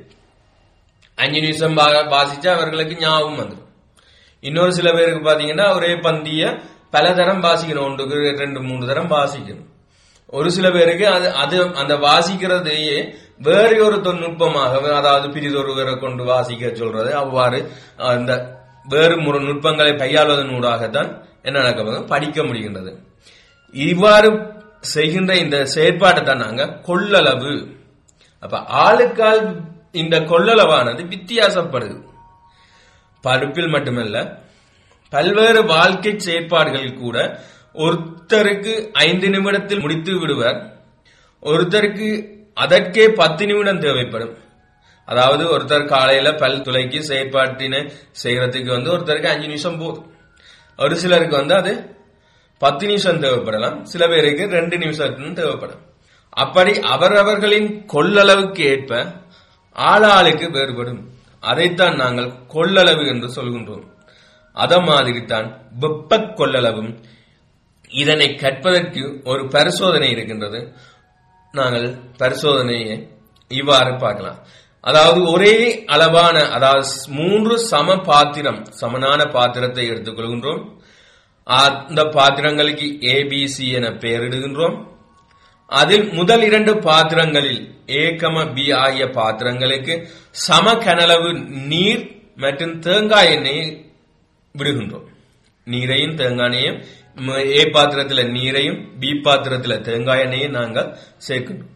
5 நிமிஷம் வாசிச்சா அவர்களுக்கு ஞாபகம் வந்துடும். இன்னொரு சில பேருக்கு பாத்தீங்கன்னா ஒரே பந்திய பல தரம் வாசிக்கணும், 1 2 3 தரம் வாசிக்கணும். ஒரு சில பேருக்கு அது அந்த வாசிக்கிறதையே வேறு ஒரு தொழில்நுட்பமாக, அதாவது பிரிதொருவரை கொண்டு வாசிக்க சொல்றது, அவ்வாறு அந்த வேறு நுட்பங்களை கையாளுவதன் ஊடாகத்தான் என்ன நடக்க படிக்க முடிகின்றது. இவ்வாறு செய்கின்ற இந்த செயற்பாட்டை தான் நாங்க கொள்ளளவு. அப்ப ஆளுக்கால் இந்த கொள்ளளவானது வித்தியாசப்படுது. படிப்பில் மட்டுமல்ல, பல்வேறு வாழ்க்கை செயற்பாடுகளில் கூட ஒருத்தருக்கு 5 நிமிடத்தில் முடித்து விடுவர், ஒருத்தருக்கு அதற்கே 10 நிமிடம் தேவைப்படும். அதாவது ஒருத்தர் காலையில பல் துளைக்கு செயற்பாட்டினை செய்யறதுக்கு ஒருத்தருக்கு 5 நிமிஷம் போதும். ஒரு சிலருக்கு அது 10 நிமிஷம் தேவைப்படலாம், சில பேருக்கு 2 நிமிஷம் தேவைப்படும். அப்படி அவரவர்களின் கொள்ளளவுக்கு ஏற்ப ஆளாளுக்கு வேறுபடும். அதைத்தான் நாங்கள் கொள்ளளவு என்று சொல்கின்றோம். அத மாதிரி தான் வெப்ப கொள்ளளவும். இதனை கற்பதற்கு ஒரு பரிசோதனை இருக்கின்றது. நாங்கள் பரிசோதனையை இவ்வாறு பார்க்கலாம். அதாவது ஒரே அளவான, அதாவது 3 சமனான பாத்திரத்தை எடுத்துக் கொள்கின்றோம். அந்த பாத்திரங்களுக்கு ABC என பெயரிடுகின்றோம். அதில் முதல் 2 பாத்திரங்களில் A, B ஆகிய பாத்திரங்களுக்கு சம கனளவு நீர் மற்றும் தேங்காய் எண்ணெயை விடுகின்றோம். நீரையும் தேங்காய் எண்ணெயும் A பாத்திரத்தில் நீரையும் B பாத்திரத்தில் தேங்காய் எண்ணெயும் நாங்கள் சேர்க்கின்றோம்.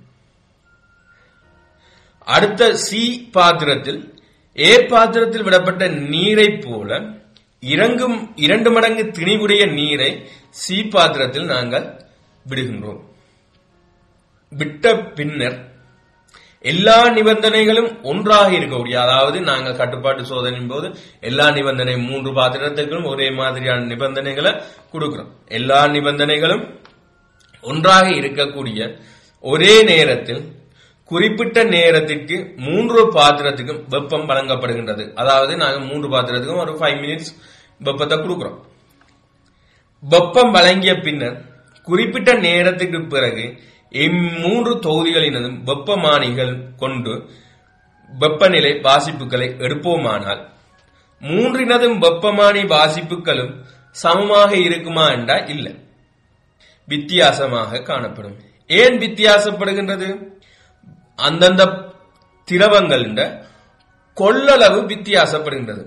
அடுத்த C பாத்திரத்தில் A பாத்திரத்தில் விடப்பட்ட நீரை போல 2 மடங்கு திணிவுடைய நீரை C பாத்திரத்தில் நாங்கள் விடுகின்றோம். விட்ட பின்னர் எல்லா நிபந்தனைகளும் ஒன்றாக இருக்கக்கூடிய, அதாவது நாங்கள் கட்டுப்பாட்டு சோதனையின் போது எல்லா நிபந்தனையும் 3 பாத்திரத்துக்கும் ஒரே மாதிரியான நிபந்தனைகளை கொடுக்கிறோம். எல்லா நிபந்தனைகளும் ஒன்றாக இருக்கக்கூடிய ஒரே நேரத்தில் குறிப்பிட்ட நேரத்திற்கு 3 பாத்திரத்துக்கும் வெப்பம் வழங்கப்படுகின்றது. அதாவது நாங்கள் 3 பாத்திரத்துக்கும் ஒரு 5 மினிட்ஸ் வெப்பத்தை கொடுக்கிறோம். வெப்பம் வழங்கிய பின்னர் குறிப்பிட்ட நேரத்துக்கு பிறகு 3 தொகுதிகளினதும் வெப்பமானிகள் கொண்டு வெப்பநிலை வாசிப்புகளை எடுப்போமானால் 3 வெப்பமானி வாசிப்புகளும் சமமாக இருக்குமா என்றால் இல்லை, வித்தியாசமாக காணப்படும். ஏன் வித்தியாசப்படுகின்றது? அந்தந்த திரவங்கள் கொள்ளளவு வித்தியாசப்படுகின்றது.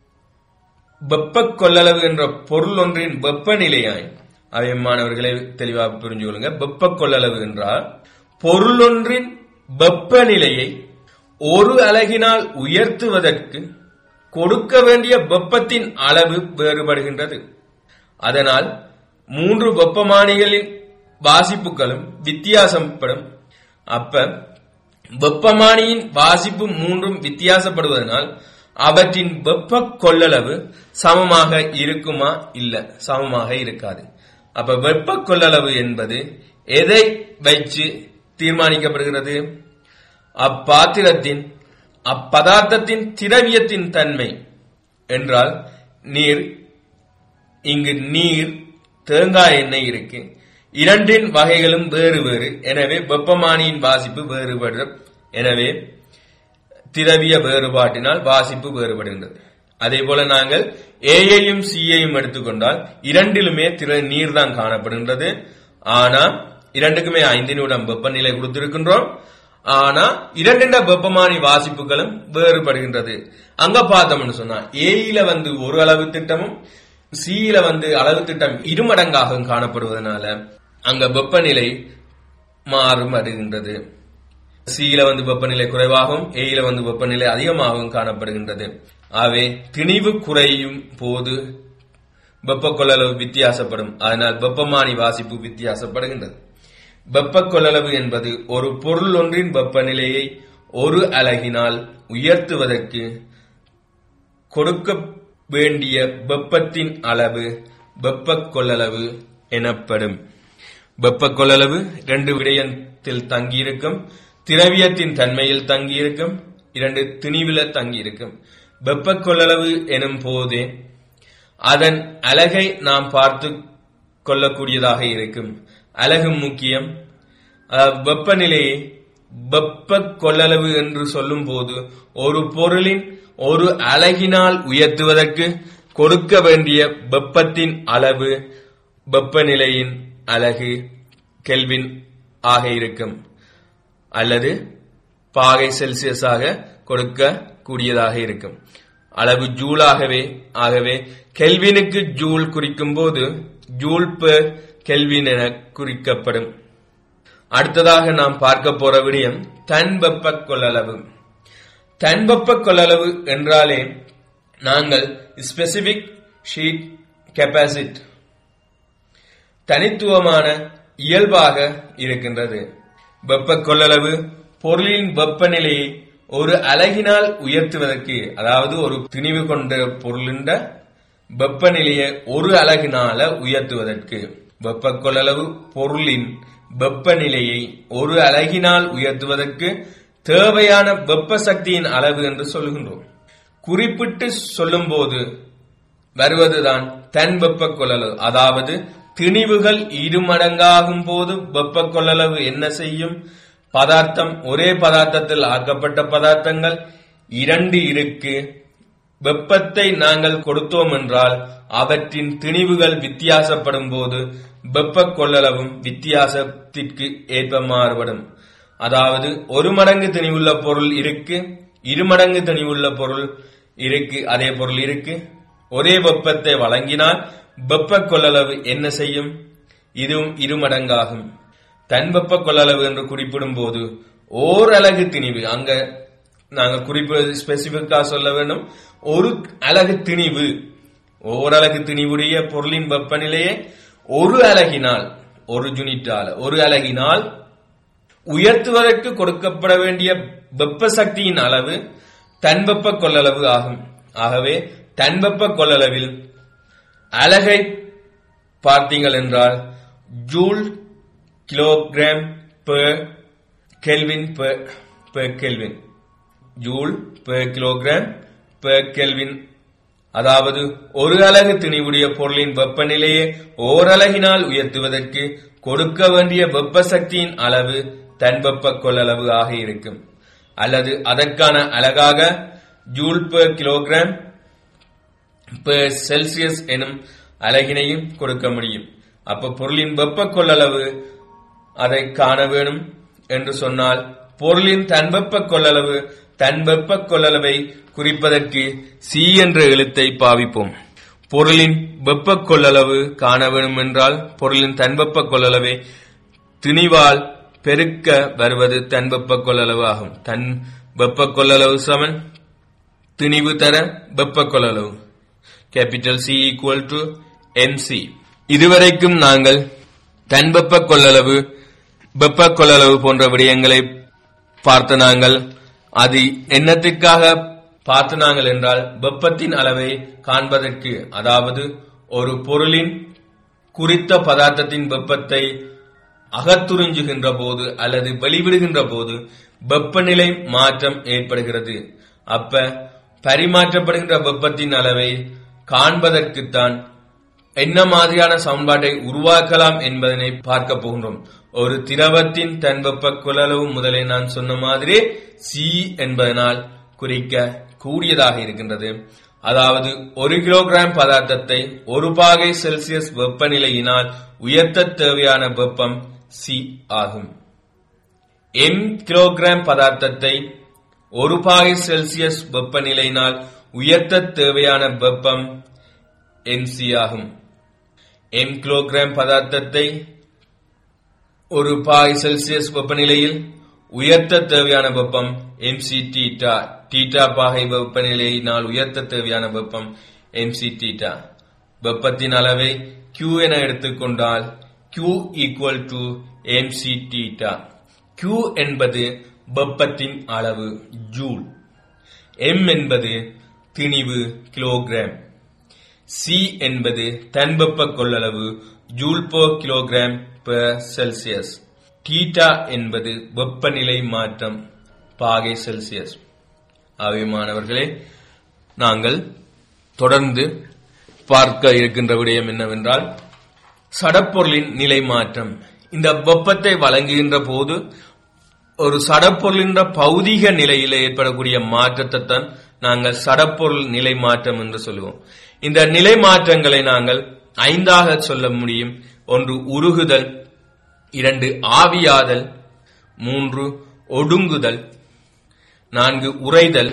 வெப்ப கொள்ளளவு என்ற பொருள் ஒன்றின் வெப்பநிலையாய், அவை மாணவர்களை தெளிவாக புரிஞ்சு கொள்ளுங்க. வெப்ப கொள்ளளவு என்றால் பொருள் ஒன்றின் வெப்பநிலையை ஒரு அலகினால் உயர்த்துவதற்கு கொடுக்க வேண்டிய வெப்பத்தின் அளவு வேறுபடுகின்றது. அதனால் 3 வெப்பமானிகளின் வாசிப்புகளும் வித்தியாசப்படும். அப்ப வெப்பமானியின் வாசிப்பு 3 வித்தியாசப்படுவதனால் அவற்றின் வெப்ப கொள்ளளவு சமமாக இருக்குமா? இல்ல, சமமாக இருக்காது. அப்ப வெப்ப கொள்ளளவு என்பது எதை வைத்து தீர்மானிக்கப்படுகிறது? அப்பாத்திரத்தின் அப்பதார்த்தத்தின் திரவியத்தின் தன்மை என்றால் நீர். இங்கு நீர், தேங்காய் எண்ணெய் இருக்கு. இரண்டின் வகைகளும் வேறு வேறு. எனவே வெப்பமானியின் வாசிப்பு வேறுபடும். எனவே திரவிய வேறுபாட்டினால் வாசிப்பு வேறுபடுகின்றது. அதே போல நாங்கள் ஏயையும் சியையும் எடுத்துக்கொண்டால் இரண்டிலுமே நீர் தான் காணப்படுகின்றது. ஆனா இரண்டுக்குமே 5 நிமிடம் வெப்பநிலை கொடுத்திருக்கின்றோம். ஆனா 2 வெப்பமானி வாசிப்புகளும் வேறுபடுகின்றது. அங்க பார்த்தோம்னு சொன்னா ஏயில ஒரு அளவு திட்டமும் சியில அளவு திட்டம் 2 மடங்காக காணப்படுவதனால அங்க வெப்பநிலை மாறுபடுகின்றது. சியில வெப்பநிலை குறைவாகவும் ஏயில வெப்பநிலை அதிகமாகவும் காணப்படுகின்றது. ஆகவே திணிவு குறையும் போது வெப்ப கொள்ளளவு வித்தியாசப்படும். அதனால் வெப்பமானி வாசிப்பு வித்தியாசப்படுகின்றது. வெப்ப கொள்ளளவு என்பது ஒரு பொருள் ஒன்றின் வெப்பநிலையை ஒரு அலகினால் உயர்த்துவதற்கு கொடுக்க வேண்டிய வெப்பத்தின் அளவு வெப்ப கொள்ளளவு எனப்படும். வெப்ப கொள்ளளவு 2 விடயத்தில் தங்கியிருக்கும். திரவியத்தின் தன்மையில் தங்கியிருக்கும், 2 திணிவில தங்கியிருக்கும். வெப்ப கொள்ளளவு எனும் போதே அதன் அலகை நாம் பார்த்து கொள்ளக்கூடியதாக இருக்கும். அலகு முக்கியம். வெப்பநிலையை வெப்ப கொள்ளளவு என்று சொல்லும் போது ஒரு பொருளின் ஒரு அலகினால் உயர்த்துவதற்கு கொடுக்க வேண்டிய வெப்பத்தின் அளவு வெப்பநிலையின் அலகு கெல்வின் ஆக இருக்கும் அல்லது பாகை செல்சியஸாக கொடுக்க கூடியதாக இருக்கும். அளவு ஜூலாகவே ஆகவே கெல்வினுக்கு ஜூல் குறிக்கும் போது ஜூல் பெர் கெல்வின் என குறிக்கப்படும். அடுத்ததாக நாம் பார்க்க போற விடயம் தன்வெப்ப கொள்ளளவு. தன்வெப்ப கொள்ளளவு என்றாலே நாங்கள் ஸ்பெசிபிக் ஹீட் கெப்பாசிட்டி தனித்துவமான இயல்பாக இருக்கின்றது. வெப்ப கொள்ளளவு பொருளின் வெப்பநிலையை ஒரு அலகினால் உயர்த்துவதற்கு, அதாவது ஒரு திணிவு கொண்ட பொருளின் வெப்பநிலையை ஒரு அலகினால உயர்த்துவதற்கு, வெப்ப கொள்ளளவு பொருளின் வெப்பநிலையை ஒரு அலகினால் உயர்த்துவதற்கு தேவையான வெப்ப சக்தியின் அளவு என்று சொல்கின்றோம். குறிப்பிட்டு சொல்லும் போது வருவதுதான் தன் வெப்ப கொள்ளளவு. அதாவது திணிவுகள் இருமடங்காகும் போது வெப்ப கொள்ளளவு என்ன செய்யும்? பதார்த்தம் ஒரே பதார்த்தத்தில் ஆக்கப்பட்ட பதார்த்தங்கள் 2 இருக்கு. வெப்பத்தை நாங்கள் கொடுத்தோம் என்றால் அவற்றின் திணிவுகள் வித்தியாசப்படும் போது வெப்ப கொள்ளளவும் வித்தியாசத்திற்கு ஏற்ப மாறுபடும். அதாவது 1 மடங்கு திணிவுள்ள பொருள் இருக்கு, 2 மடங்கு திணிவுள்ள பொருள் இருக்கு, அதே பொருள் இருக்கு. ஒரே வெப்பத்தை வழங்கினால் வெப்ப கொள்ளளவு என்ன செய்யும்? இதுவும் 2 மடங்காகும். தன் வெப்ப கொள்ளளவு என்று குறிப்பிடும் போது ஓரலகு திணிவு, அங்க நாங்கள் குறிப்பிடுவது ஸ்பெசிபிக்கா சொல்ல வேண்டும். ஒரு அலகு திணிவு, ஓரலகு திணிவுடைய பொருளின் வெப்பநிலையை ஒரு அலகினால், ஒரு யூனிட்டால ஒரு அலகினால் உயர்த்துவதற்கு கொடுக்கப்பட வேண்டிய வெப்ப சக்தியின் அளவு தன் வெப்ப கொள்ளளவு ஆகும். ஆகவே தன் வெப்ப கொள்ளளவில் அலகை பார்த்தீங்கள் என்றால் joule kilogram per kelvin per kelvin, joule per kilogram per kelvin. அதாவது ஒரு அலகு திணிவுடைய பொருளின் வெப்பநிலையை ஓரலகினால் உயர்த்துவதற்கு கொடுக்க வேண்டிய வெப்ப சக்தியின் அளவு தன் வெப்ப கொள்ளளவு ஆக இருக்கும். அல்லது அதற்கான அலகாக joule per kilogram per Celsius எனும் அலகினையும் கொடுக்க முடியும். அப்ப பொருளின் வெப்ப கொள்ளளவு அதை காண வேணும் என்று சொன்னால் பொருளின் தன்வெப்ப கொள்ளளவு, தன்வெப்ப கொள்ளளவை குறிப்பதற்கு சி என்ற எழுத்தை பாவிப்போம். பொருளின் வெப்ப கொள்ளளவு காண வேண்டும் என்றால் பொருளின் தன்வெப்ப கொள்ளளவை திணிவால் பெருக்க வருவது தன்வெப்ப கொள்ளளவு ஆகும். தன் வெப்ப கொள்ளளவு சமன் திணிவு தர வெப்ப கொள்ளளவு, capital C equal to mc. இதுவரைக்கும் நாங்கள் தன்வெப்ப கொள்ளளவு, வெப்ப கொள்ளளவு போன்ற விடயங்களை பார்த்த நாங்கள் அது என்னத்திற்காக பார்த்து நாங்கள் என்றால் வெப்பத்தின் அளவை காண்பதற்கு, அதாவது ஒரு பொருளின் குறித்த பதார்த்தத்தின் வெப்பத்தை அகத்துறிஞ்சுகின்ற போது அல்லது வெளிவிடுகின்ற போது வெப்பநிலை மாற்றம் ஏற்படுகிறது. அப்ப பரிமாற்றப்படுகின்ற வெப்பத்தின் அளவை காண்பதற்குத்தான் என்ன மாதிரியான சமன்பாட்டை உருவாக்கலாம் என்பதனை பார்க்க போகின்றோம். ஒரு திரவத்தின் தன்வெப்ப கொள்ளளவு முதலே நான் சொன்ன மாதிரி சி என்பதனால் குறிக்க கூடியதாக இருக்கின்றது. அதாவது 1 கிலோகிராம் பதார்த்தத்தை 1 பாகை செல்சியஸ் வெப்பநிலையினால் உயர்த்த தேவையான வெப்பம் சி ஆகும். m கிலோகிராம் பதார்த்தத்தை 1 பாகை செல்சியஸ் வெப்பநிலையினால் உயர்த்த தேவையான வெப்பம் mc ஆகும். m கிலோகிராம் பதார்த்தத்தை 1 பாகை செல்சியஸ் வெப்பநிலையில் உயர்த்த தேவையான வெப்பம் mc தீட்டா, தீட்டா பாகை வெப்பநிலையினால் உயர்த்த தேவையான வெப்பம் mc தீட்டா. வெப்பத்தின் அளவை q என எடுத்துக்கொண்டால் q equal to mc theta. q என்பது வெப்பத்தின் அளவு ஜூல், m என்பது திணிவு கிலோகிராம், c என்பது தன்வெப்ப கொள்ளளவு joule per kilogram per Celsius, theta என்பது வெப்பநிலை மாற்றம் பாகை செல்சியஸ். ஆகவே மாணவர்களே, நாங்கள் தொடர்ந்து பார்க்க இருக்கின்ற விடயம் என்னவென்றால் சடப்பொருளின் நிலை மாற்றம். இந்த வெப்பத்தை வழங்குகின்ற போது ஒரு சடப்பொருளின் பௌதிக நிலையில் ஏற்படக்கூடிய மாற்றத்தை தான் நாங்கள் சடப்பொருள் நிலை மாற்றம் என்று சொல்லுவோம். இந்த நிலை மாற்றங்களை நாங்கள் 5ஆக சொல்ல முடியும். 1 உருகுதல், 2 ஆவியாதல், 3 ஒடுங்குதல், 4 உறைதல்,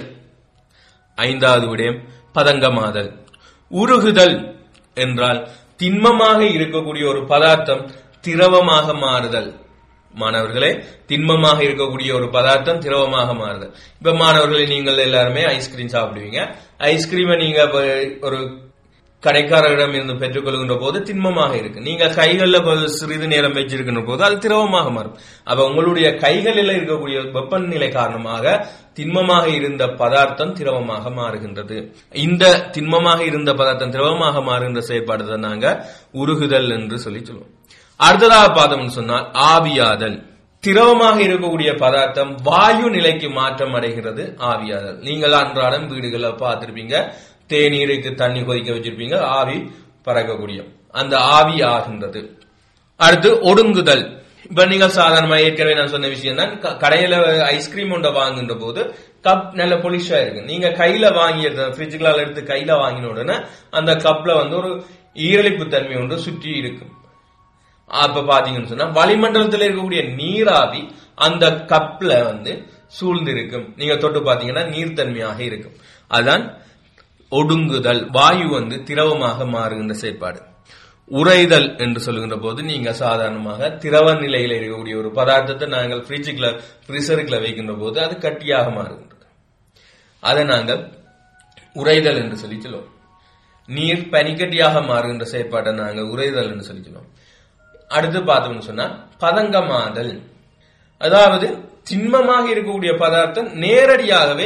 5வது விடயம் பதங்கமாதல். உருகுதல் என்றால் திண்மமாக இருக்கக்கூடிய ஒரு பதார்த்தம் திரவமாக மாறுதல். மாணவர்களே, திண்மமாக இருக்கக்கூடிய ஒரு பதார்த்தம் திரவமாக மாறுதல். இப்ப மாணவர்களே, நீங்கள் எல்லாருமே ஐஸ்கிரீம் சாப்பிடுவீங்க. ஐஸ்கிரீமை நீங்க ஒரு கடைக்காரரிடம் இருந்து பெற்றுக்கொள்கின்ற போது திண்மமாக இருக்கு. நீங்க கைகள்ல சிறிது நேரம் வச்சிருக்கின்ற போது அது திரவமாக மாறும். அப்ப உங்களுடைய கைகளில் இருக்கக்கூடிய வெப்பநிலை காரணமாக திண்மமாக இருந்த பதார்த்தம் திரவமாக மாறுகின்றது. இந்த திண்மமாக இருந்த பதார்த்தம் திரவமாக மாறுகின்ற செயற்பாடு தான் நாங்க உருகுதல் என்று சொல்லி சொல்லுவோம். அடுத்ததாக பார்த்தோம்னு சொன்னால் ஆவியாதல். திரவமாக இருக்கக்கூடிய பதார்த்தம் வாயு நிலைக்கு மாற்றம் அடைகிறது ஆவியாதல். நீங்கள் அன்றாடம் வீடுகளில் பார்த்திருப்பீங்க, தேநீருக்கு தண்ணி கொதிக்க வச்சிருப்பீங்க, ஆவி பறக்கக்கூடிய அந்த ஆவி ஆகின்றது. அடுத்து ஒடுங்குதல். இப்ப நீங்க சாதாரணமா ஏற்கனவே நான் சொன்ன விஷயம் தான், கடையில ஐஸ்கிரீம் ஒன்றை வாங்குகின்ற போது கப் நல்ல பொலிஷா இருக்கு. நீங்க கையில வாங்கிய பிரிட்ஜுகளால் எடுத்து கையில வாங்கின உடனே அந்த கப்ல ஒரு ஈரலிப்பு தன்மை ஒன்று சுற்றி இருக்கும். அப்ப பாத்தீங்கன்னு சொன்னா வளிமண்டலத்தில் இருக்கக்கூடிய நீராவி அந்த கப்ல சூழ்ந்து இருக்கும். நீங்க தொட்டு பாத்தீங்கன்னா நீர்த்தன்மையாக இருக்கும். அதுதான் ஒடுங்குதல். வாயு திரவமாக மாறுகின்ற செயற்பாடு. உறைதல் என்று சொல்லுகின்ற போது நீங்க சாதாரணமாக திரவ நிலையில இருக்கக்கூடிய ஒரு பதார்த்தத்தை நாங்கள் ஃப்ரீசருக்குள்ள வைக்கின்ற போது அது கட்டியாக மாறுகின்றது. அதை நாங்கள் உறைதல் என்று சொல்லி சொல்லுவோம். நீர் பனிக்கட்டியாக மாறுகின்ற செயற்பாட்டை நாங்கள் உறைதல் என்று சொல்லி சொல்லுவோம். அடுத்து பார்த்தோம்னு சொன்னா பதங்கமாதல். அதாவது திண்மமாக இருக்கக்கூடிய பதார்த்தம் நேரடியாகவே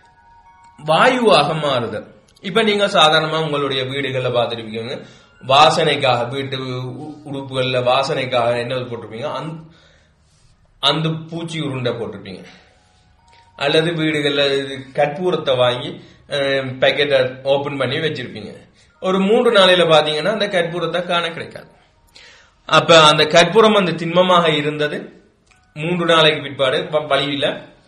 வாயுவாக மாறுதல். இப்ப நீங்க சாதாரணமா உங்களுடைய வீடுகள்ல பார்த்துருப்பீங்க, வாசனைக்காக வீட்டு உடுப்புகள்ல வாசனைக்காக என்ன போட்டிருப்பீங்க, அந்த பூச்சி உருண்டை போட்டிருப்பீங்க. அல்லது வீடுகள்ல கற்பூரத்தை வாங்கி பேக்கெட்டை ஓபன் பண்ணி வச்சிருப்பீங்க. ஒரு 3 நாளையில பாத்தீங்கன்னா அந்த கற்பூரத்தை காண கிடைக்காது. அப்ப அந்த கற்பூரம் திண்மமாக இருந்தது 3 நாளைக்கு பிற்பாடு வழியில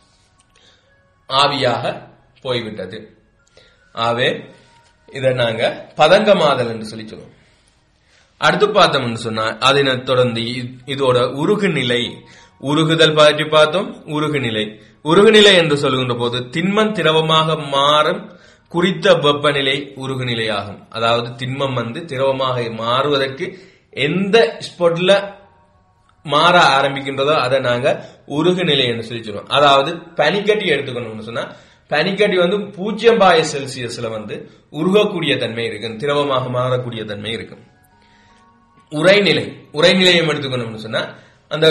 ஆவியாக போய்விட்டது. ஆவே இதை நாங்க பதங்கமாதல் என்று சொல்லி சொல்லுவோம். அடுத்து பார்த்தோம்னு சொன்னா அதனை தொடர்ந்து இதோட உருகுநிலை. உருகுதல் பற்றி பார்த்தோம். உருகுநிலை. உருகுநிலை என்று சொல்லுகின்ற போது திண்மம் திரவமாக மாறும் குறித்த வெப்பநிலை உருகுநிலையாகும். அதாவது திண்மம் திரவமாக மாறுவதற்கு எந்த ஸ்பாட்ல மாற ஆரம்பிக்கின்றதோ அதை நாங்க உருகுநிலை என்று சொல்லி சொல்லுவோம். அதாவது பனிக்கட்டி எடுத்துக்கணும்னு சொன்னா பனிக்கட்டி 0°C உருகக்கூடிய தன்மை இருக்கு, திரவமாக மாறக்கூடிய தன்மை இருக்கு. உறைநிலை. உறைநிலையம் எடுத்துக்கணும்னு சொன்னா அந்த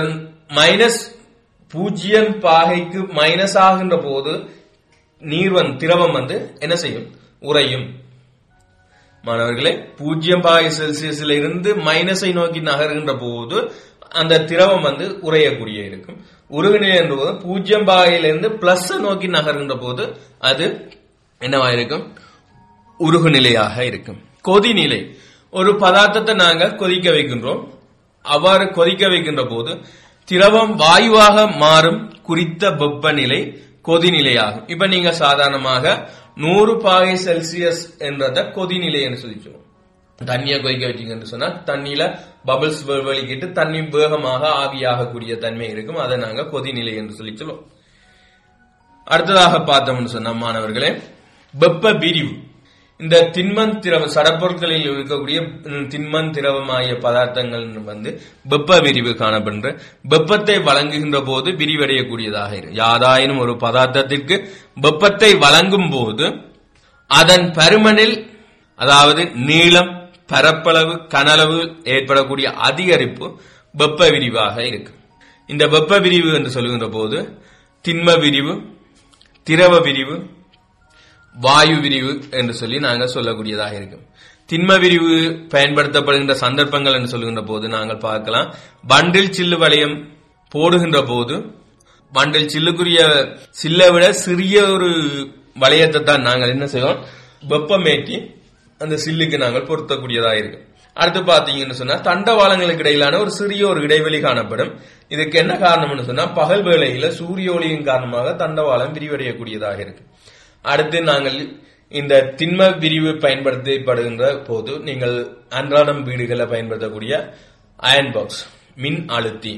-0°C மைனஸ் ஆகின்ற போது நீர் திரவம் என்ன செய்யும், உறையும். மாணவர்களே, 0°C இருந்து மைனஸை நோக்கி நகர்கின்ற போது அந்த திரவம் உறையக்கூடிய இருக்கும். உருகுநிலை என்ற போது 0°இலிருந்து பிளஸ் நோக்கி நகர்கின்ற போது அது என்னவா இருக்கும், உருகுநிலையாக இருக்கும். கொதிநிலை. ஒரு பதார்த்தத்தை நாங்க கொதிக்க வைக்கின்றோம். அவ்வாறு கொதிக்க வைக்கின்ற போது திரவம் வாயுவாக மாறும் குறித்த வெப்பநிலை கொதிநிலையாகும். இப்ப நீங்க சாதாரணமாக 100°C என்றத கொதிநிலை என்று சொல்லிச்சோம். தண்ணியை கொதிக்க வச்சீங்கன்னு சொன்னா தண்ணியில பபிள்ஸ் வெளிக்கிட்டு தண்ணி வேகமாக ஆவியாகக்கூடிய தன்மை இருக்கும். அதை நாங்க கொதிநிலை என்று சொல்லி சொல்லுவோம். அடுத்ததாக பார்த்தோம்னு சொன்ன மாணவர்களே, வெப்ப விரிவு. இந்த திண்மம் திரவ சடப்பொருட்களில் இருக்கக்கூடிய திண்மம் திரவமாகிய பதார்த்தங்கள் வெப்ப விரிவு காணப்படுகின்ற வெப்பத்தை வழங்குகின்ற போது விரிவடையக்கூடியதாக இருக்கும். யாதாயினும் ஒரு பதார்த்தத்திற்கு வெப்பத்தை வழங்கும் போது அதன் பருமனில், அதாவது நீளம், பரப்பளவு, கனளவு ஏற்படக்கூடிய அதிகரிப்பு வெப்ப விரிவாக இருக்கு. இந்த வெப்ப விரிவு என்று சொல்லுகின்ற போது திண்ம விரிவு, திரவ விரிவு, வாயு விரிவு என்று சொல்லி நாங்கள் சொல்லக்கூடியதாக இருக்கும். திண்ம விரிவு பயன்படுத்தப்படுகின்ற சந்தர்ப்பங்கள் என்று சொல்லுகின்ற போது நாங்கள் பார்க்கலாம், பண்டில் சில்லு வளையம் போடுகின்ற போது பண்டில் சில்லுக்குரிய சில்லை விட சிறிய ஒரு வளையத்தை தான் நாங்கள் என்ன செய்வோம், வெப்பமேற்றி அந்த சில்லுக்கு நாங்கள் பொருத்தக்கூடியதாக இருக்கு. அடுத்து பாத்தீங்கன்னு சொன்னா தண்டவாளங்களுக்கு இடையிலான ஒரு சிறிய ஒரு இடைவெளி காணப்படும். இதுக்கு என்ன காரணம்னு சொன்னா பகல் வேளையில சூரிய ஒளியின் காரணமாக தண்டவாளம் விரிவடையக்கூடியதாக இருக்கு. அடுத்து நாங்கள் இந்த திண்ம விரிவு பயன்படுத்தப்படுகின்ற போது நீங்கள் அன்றாடம் வீடுகளில் பயன்படுத்தக்கூடிய அயன் பாக்ஸ் மின் அழுத்தி.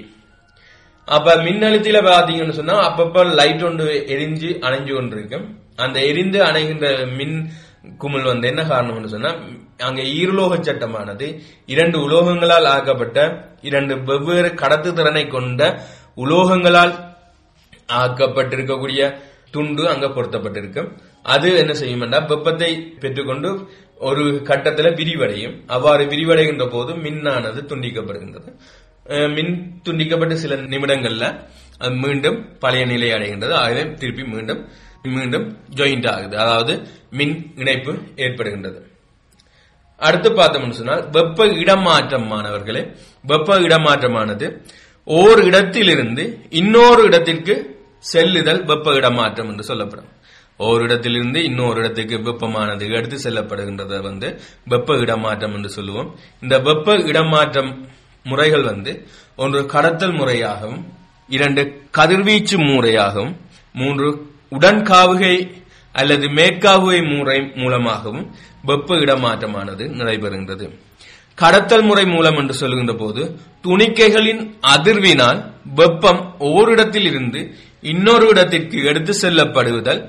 அப்ப மின் அழுத்தியில பாத்தீங்கன்னு சொன்னா அப்பப்ப லைட் ஒன்று எரிஞ்சு அணைஞ்சு கொண்டிருக்கும். அந்த எரிந்து அணைகின்ற மின் குமிழ் என்ன காரணம்னு சொன்னா அங்க ஈருலோக சட்டமானது 2 உலோகங்களால் ஆக்கப்பட்ட 2 வெவ்வேறு கடத்து திறனை கொண்ட உலோகங்களால் ஆக்கப்பட்டிருக்கக்கூடிய துண்டு அங்க பொருத்தப்பட்டிருக்கும். அது என்ன செய்யும் என்றால் வெப்பத்தை பெற்றுக்கொண்டு ஒரு கட்டத்தில் விரிவடையும். அவ்வாறு விரிவடைகின்ற போது மின்னானது துண்டிக்கப்படுகின்றது. மின் துண்டிக்கப்பட்ட சில நிமிடங்கள்ல அது மீண்டும் பழைய நிலை அடைகின்றது. ஆகவே திருப்பி மீண்டும் ஜாயிண்ட் ஆகுது, அதாவது மின் இணைப்பு ஏற்படுகின்றது. அடுத்து பார்த்தோம்னு சொன்னால் வெப்ப இடமாற்றம். மாணவர்களே, வெப்ப இடமாற்றமானது ஓர் இடத்திலிருந்து இன்னொரு இடத்திற்கு செல்லுதல் வெப்ப இடமாற்றம் என்று சொல்லப்படும். ஒரு இடத்திலிருந்து இன்னொரு இடத்துக்கு வெப்பமானது எடுத்து செல்லப்படுகின்றத வெப்ப இடமாற்றம் என்று சொல்லுவோம். இந்த வெப்ப இடமாற்றம் முறைகள் ஒன்று கடத்தல் முறையாகவும், 2 கதிர்வீச்சு முறையாகவும், 3 உடன்காவுகை அல்லது மேற்காவுகை முறை மூலமாகவும் வெப்ப இடமாற்றமானது நடைபெறுகின்றது. கடத்தல் முறை மூலம் என்று சொல்லுகின்ற போது துணிக்கைகளின் அதிர்வினால் வெப்பம் ஓரிடத்தில் இருந்து இன்னொரு இடத்திற்கு எடுத்து செல்லப்படுவதல்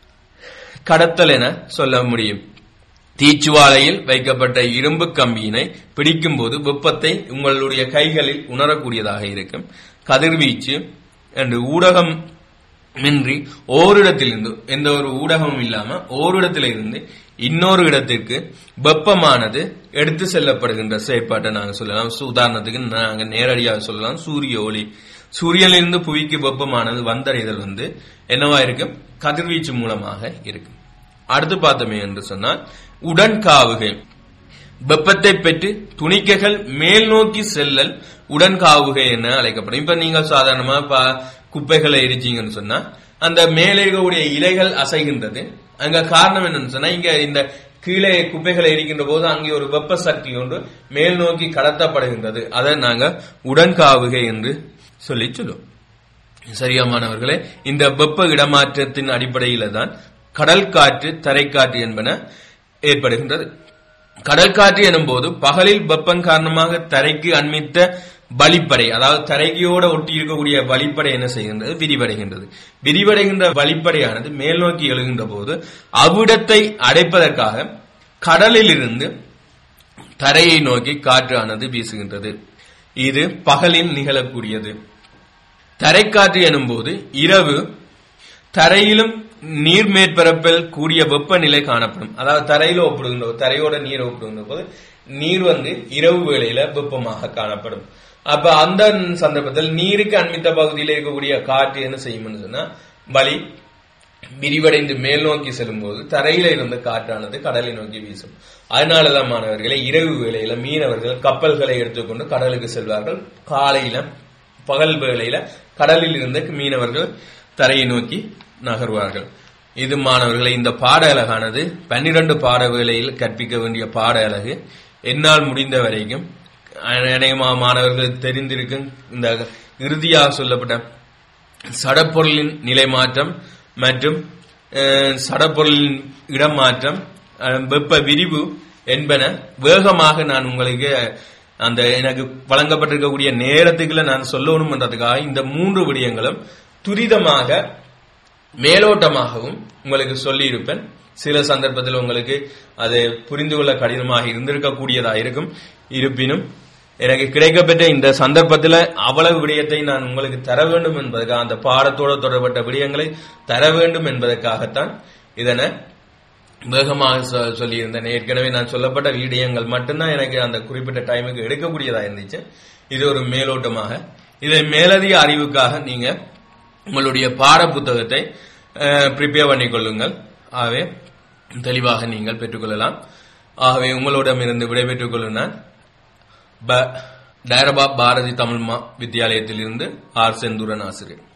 கடத்தல் என சொல்ல முடியும். தீச்சுவாலையில் வைக்கப்பட்ட இரும்பு கம்பியினை பிடிக்கும் போது வெப்பத்தை உங்களுடைய கைகளில் உணரக்கூடியதாக இருக்கும். கதிர்வீச்சு என்று ஊடகம் மின்றி ஓரிடத்திலிருந்து, எந்த ஒரு ஊடகமும் இல்லாம ஓரிடத்திலிருந்து இன்னொரு இடத்திற்கு வெப்பமானது எடுத்து செல்லப்படுகின்ற செயற்பாட்டை நாங்கள் சொல்லலாம். உதாரணத்துக்கு நாங்க நேரடியாக சொல்லலாம் சூரிய ஒளி. சூரியனிலிருந்து புவிக்கு வெப்பமானது வந்தடைதல் என்னவா இருக்கும்? கதிர்வீச்சு மூலமாக இருக்கும். அடுத்து பார்த்தோமே என்று சொன்னால் உடன்காவுகை. வெப்பத்தை பெற்று துணிக்கைகள் மேல் நோக்கி செல்லல் உடன்காவுகை என அழைக்கப்படும். இப்ப நீங்கள் சாதாரணமா குப்பைகளை எரிச்சிங்கன்னு சொன்னா அந்த மேலே இருக்கக்கூடிய இலைகள் அசைகின்றது. அங்க காரணம் என்னன்னு சொன்னா இங்க இந்த கீழே குப்பைகளை எரிக்கின்ற போது அங்கே ஒரு வெப்ப சக்தி ஒன்று மேல் நோக்கி கடத்தப்படுகின்றது. அதை நாங்க உடன்காவுகை என்று சொல்லுவோம். சரியாமானவர்களே, இந்த வெப்ப இடமாற்றத்தின் அடிப்படையில தான் கடல் காற்று, தரைக்காற்று என்பன ஏற்படுகின்றது. கடல் காற்று எனும் போது பகலில் வெப்பம் காரணமாக தரைக்கு அண்மித்த வளிப்படை, அதாவது தரைக்கையோட ஒட்டி இருக்கக்கூடிய வளிப்படை என்ன செய்கின்றது? விரிவடைகின்றது. விரிவடைகின்ற வளிப்படையானது மேல் நோக்கி எழுகின்ற போது அவ்விடத்தை அடைப்பதற்காக கடலில் இருந்து தரையை நோக்கி காற்றானது வீசுகின்றது. இது பகலில் நிகழக்கூடியது. தரைக்காற்று எனும் போது இரவு தரையிலும் நீர் மேற்பரப்பில் கூடிய வெப்பநிலை காணப்படும். அதாவது தரையோட நீரை ஒப்பிடுகின்ற போது நீர் இரவு வேளையில வெப்பமாக காணப்படும். அப்ப அந்த சந்தர்ப்பத்தில் நீருக்கு அண்மித்த பகுதியில் இருக்கக்கூடிய காற்று என்ன செய்யும் சொன்னா வலி விரிவடைந்து மேல் நோக்கி செல்லும் போது தரையில இருந்த காற்றானது கடலை நோக்கி வீசும். அதனாலதான் மாணவர்களை இரவு வேளையில மீனவர்கள் கப்பல்களை எடுத்துக்கொண்டு கடலுக்கு செல்வார்கள். காலையில பகல் வேளையில கடலில் இருந்த மீனவர்கள் தரையை நோக்கி நகர்வார்கள். இது மாணவர்களை இந்த பாட அலகானது 12 பாட வேளையில் கற்பிக்க வேண்டிய பாட அலகு. என்னால் முடிந்த வரைக்கும் அநேகமா மாணவர்கள் தெரிந்திருக்கும் இந்த இறுதியாக சொல்லப்பட்ட சடப்பொருளின் நிலை மாற்றம் மற்றும் சடப்பொருளின் இடமாற்றம், வெப்ப விரிவு என்பன வேகமாக நான் உங்களுக்கு அந்த எனக்கு வழங்கப்பட்டிருக்கக்கூடிய நேரத்துக்குள்ள நான் சொல்லணும் என்றதுக்காக இந்த 3 விடயங்களும் துரிதமாக மேலோட்டமாகவும் உங்களுக்கு சொல்லி இருப்பேன். சில சந்தர்ப்பத்தில் உங்களுக்கு அது புரிந்து கொள்ள கடினமாக இருந்திருக்கக்கூடியதா இருக்கும். இருப்பினும் எனக்கு கிடைக்கப்பட்ட இந்த சந்தர்ப்பத்தில் அவ்வளவு விடயத்தை நான் உங்களுக்கு தர வேண்டும் என்பதற்காக, அந்த பாடத்தோடு தொடர்பட்ட விடயங்களை தர வேண்டும் என்பதற்காகத்தான் இதனை வேகமாக சொல்லியிருந்தேன். ஏற்கனவே நான் சொல்லப்பட்ட விடயங்கள் மட்டும்தான் எனக்கு அந்த குறிப்பிட்ட டைமுக்கு எடுக்கக்கூடியதா இருந்துச்சு. இது ஒரு மேலோட்டமாக. இதை மேலதிக அறிவுக்காக நீங்க உங்களுடைய பாட புத்தகத்தை ப்ரிப்பேர் பண்ணிக்கொள்ளுங்கள். ஆகவே தெளிவாக நீங்கள் பெற்றுக்கொள்ளலாம். ஆகவே உங்களிடமிருந்து விடைபெற்றுக் கொள்ளுங்கள். டைரபா பாரதி தமிழ் வித்தியாலயத்திலிருந்து ஆர் செந்தூரன் ஆசிரியர்.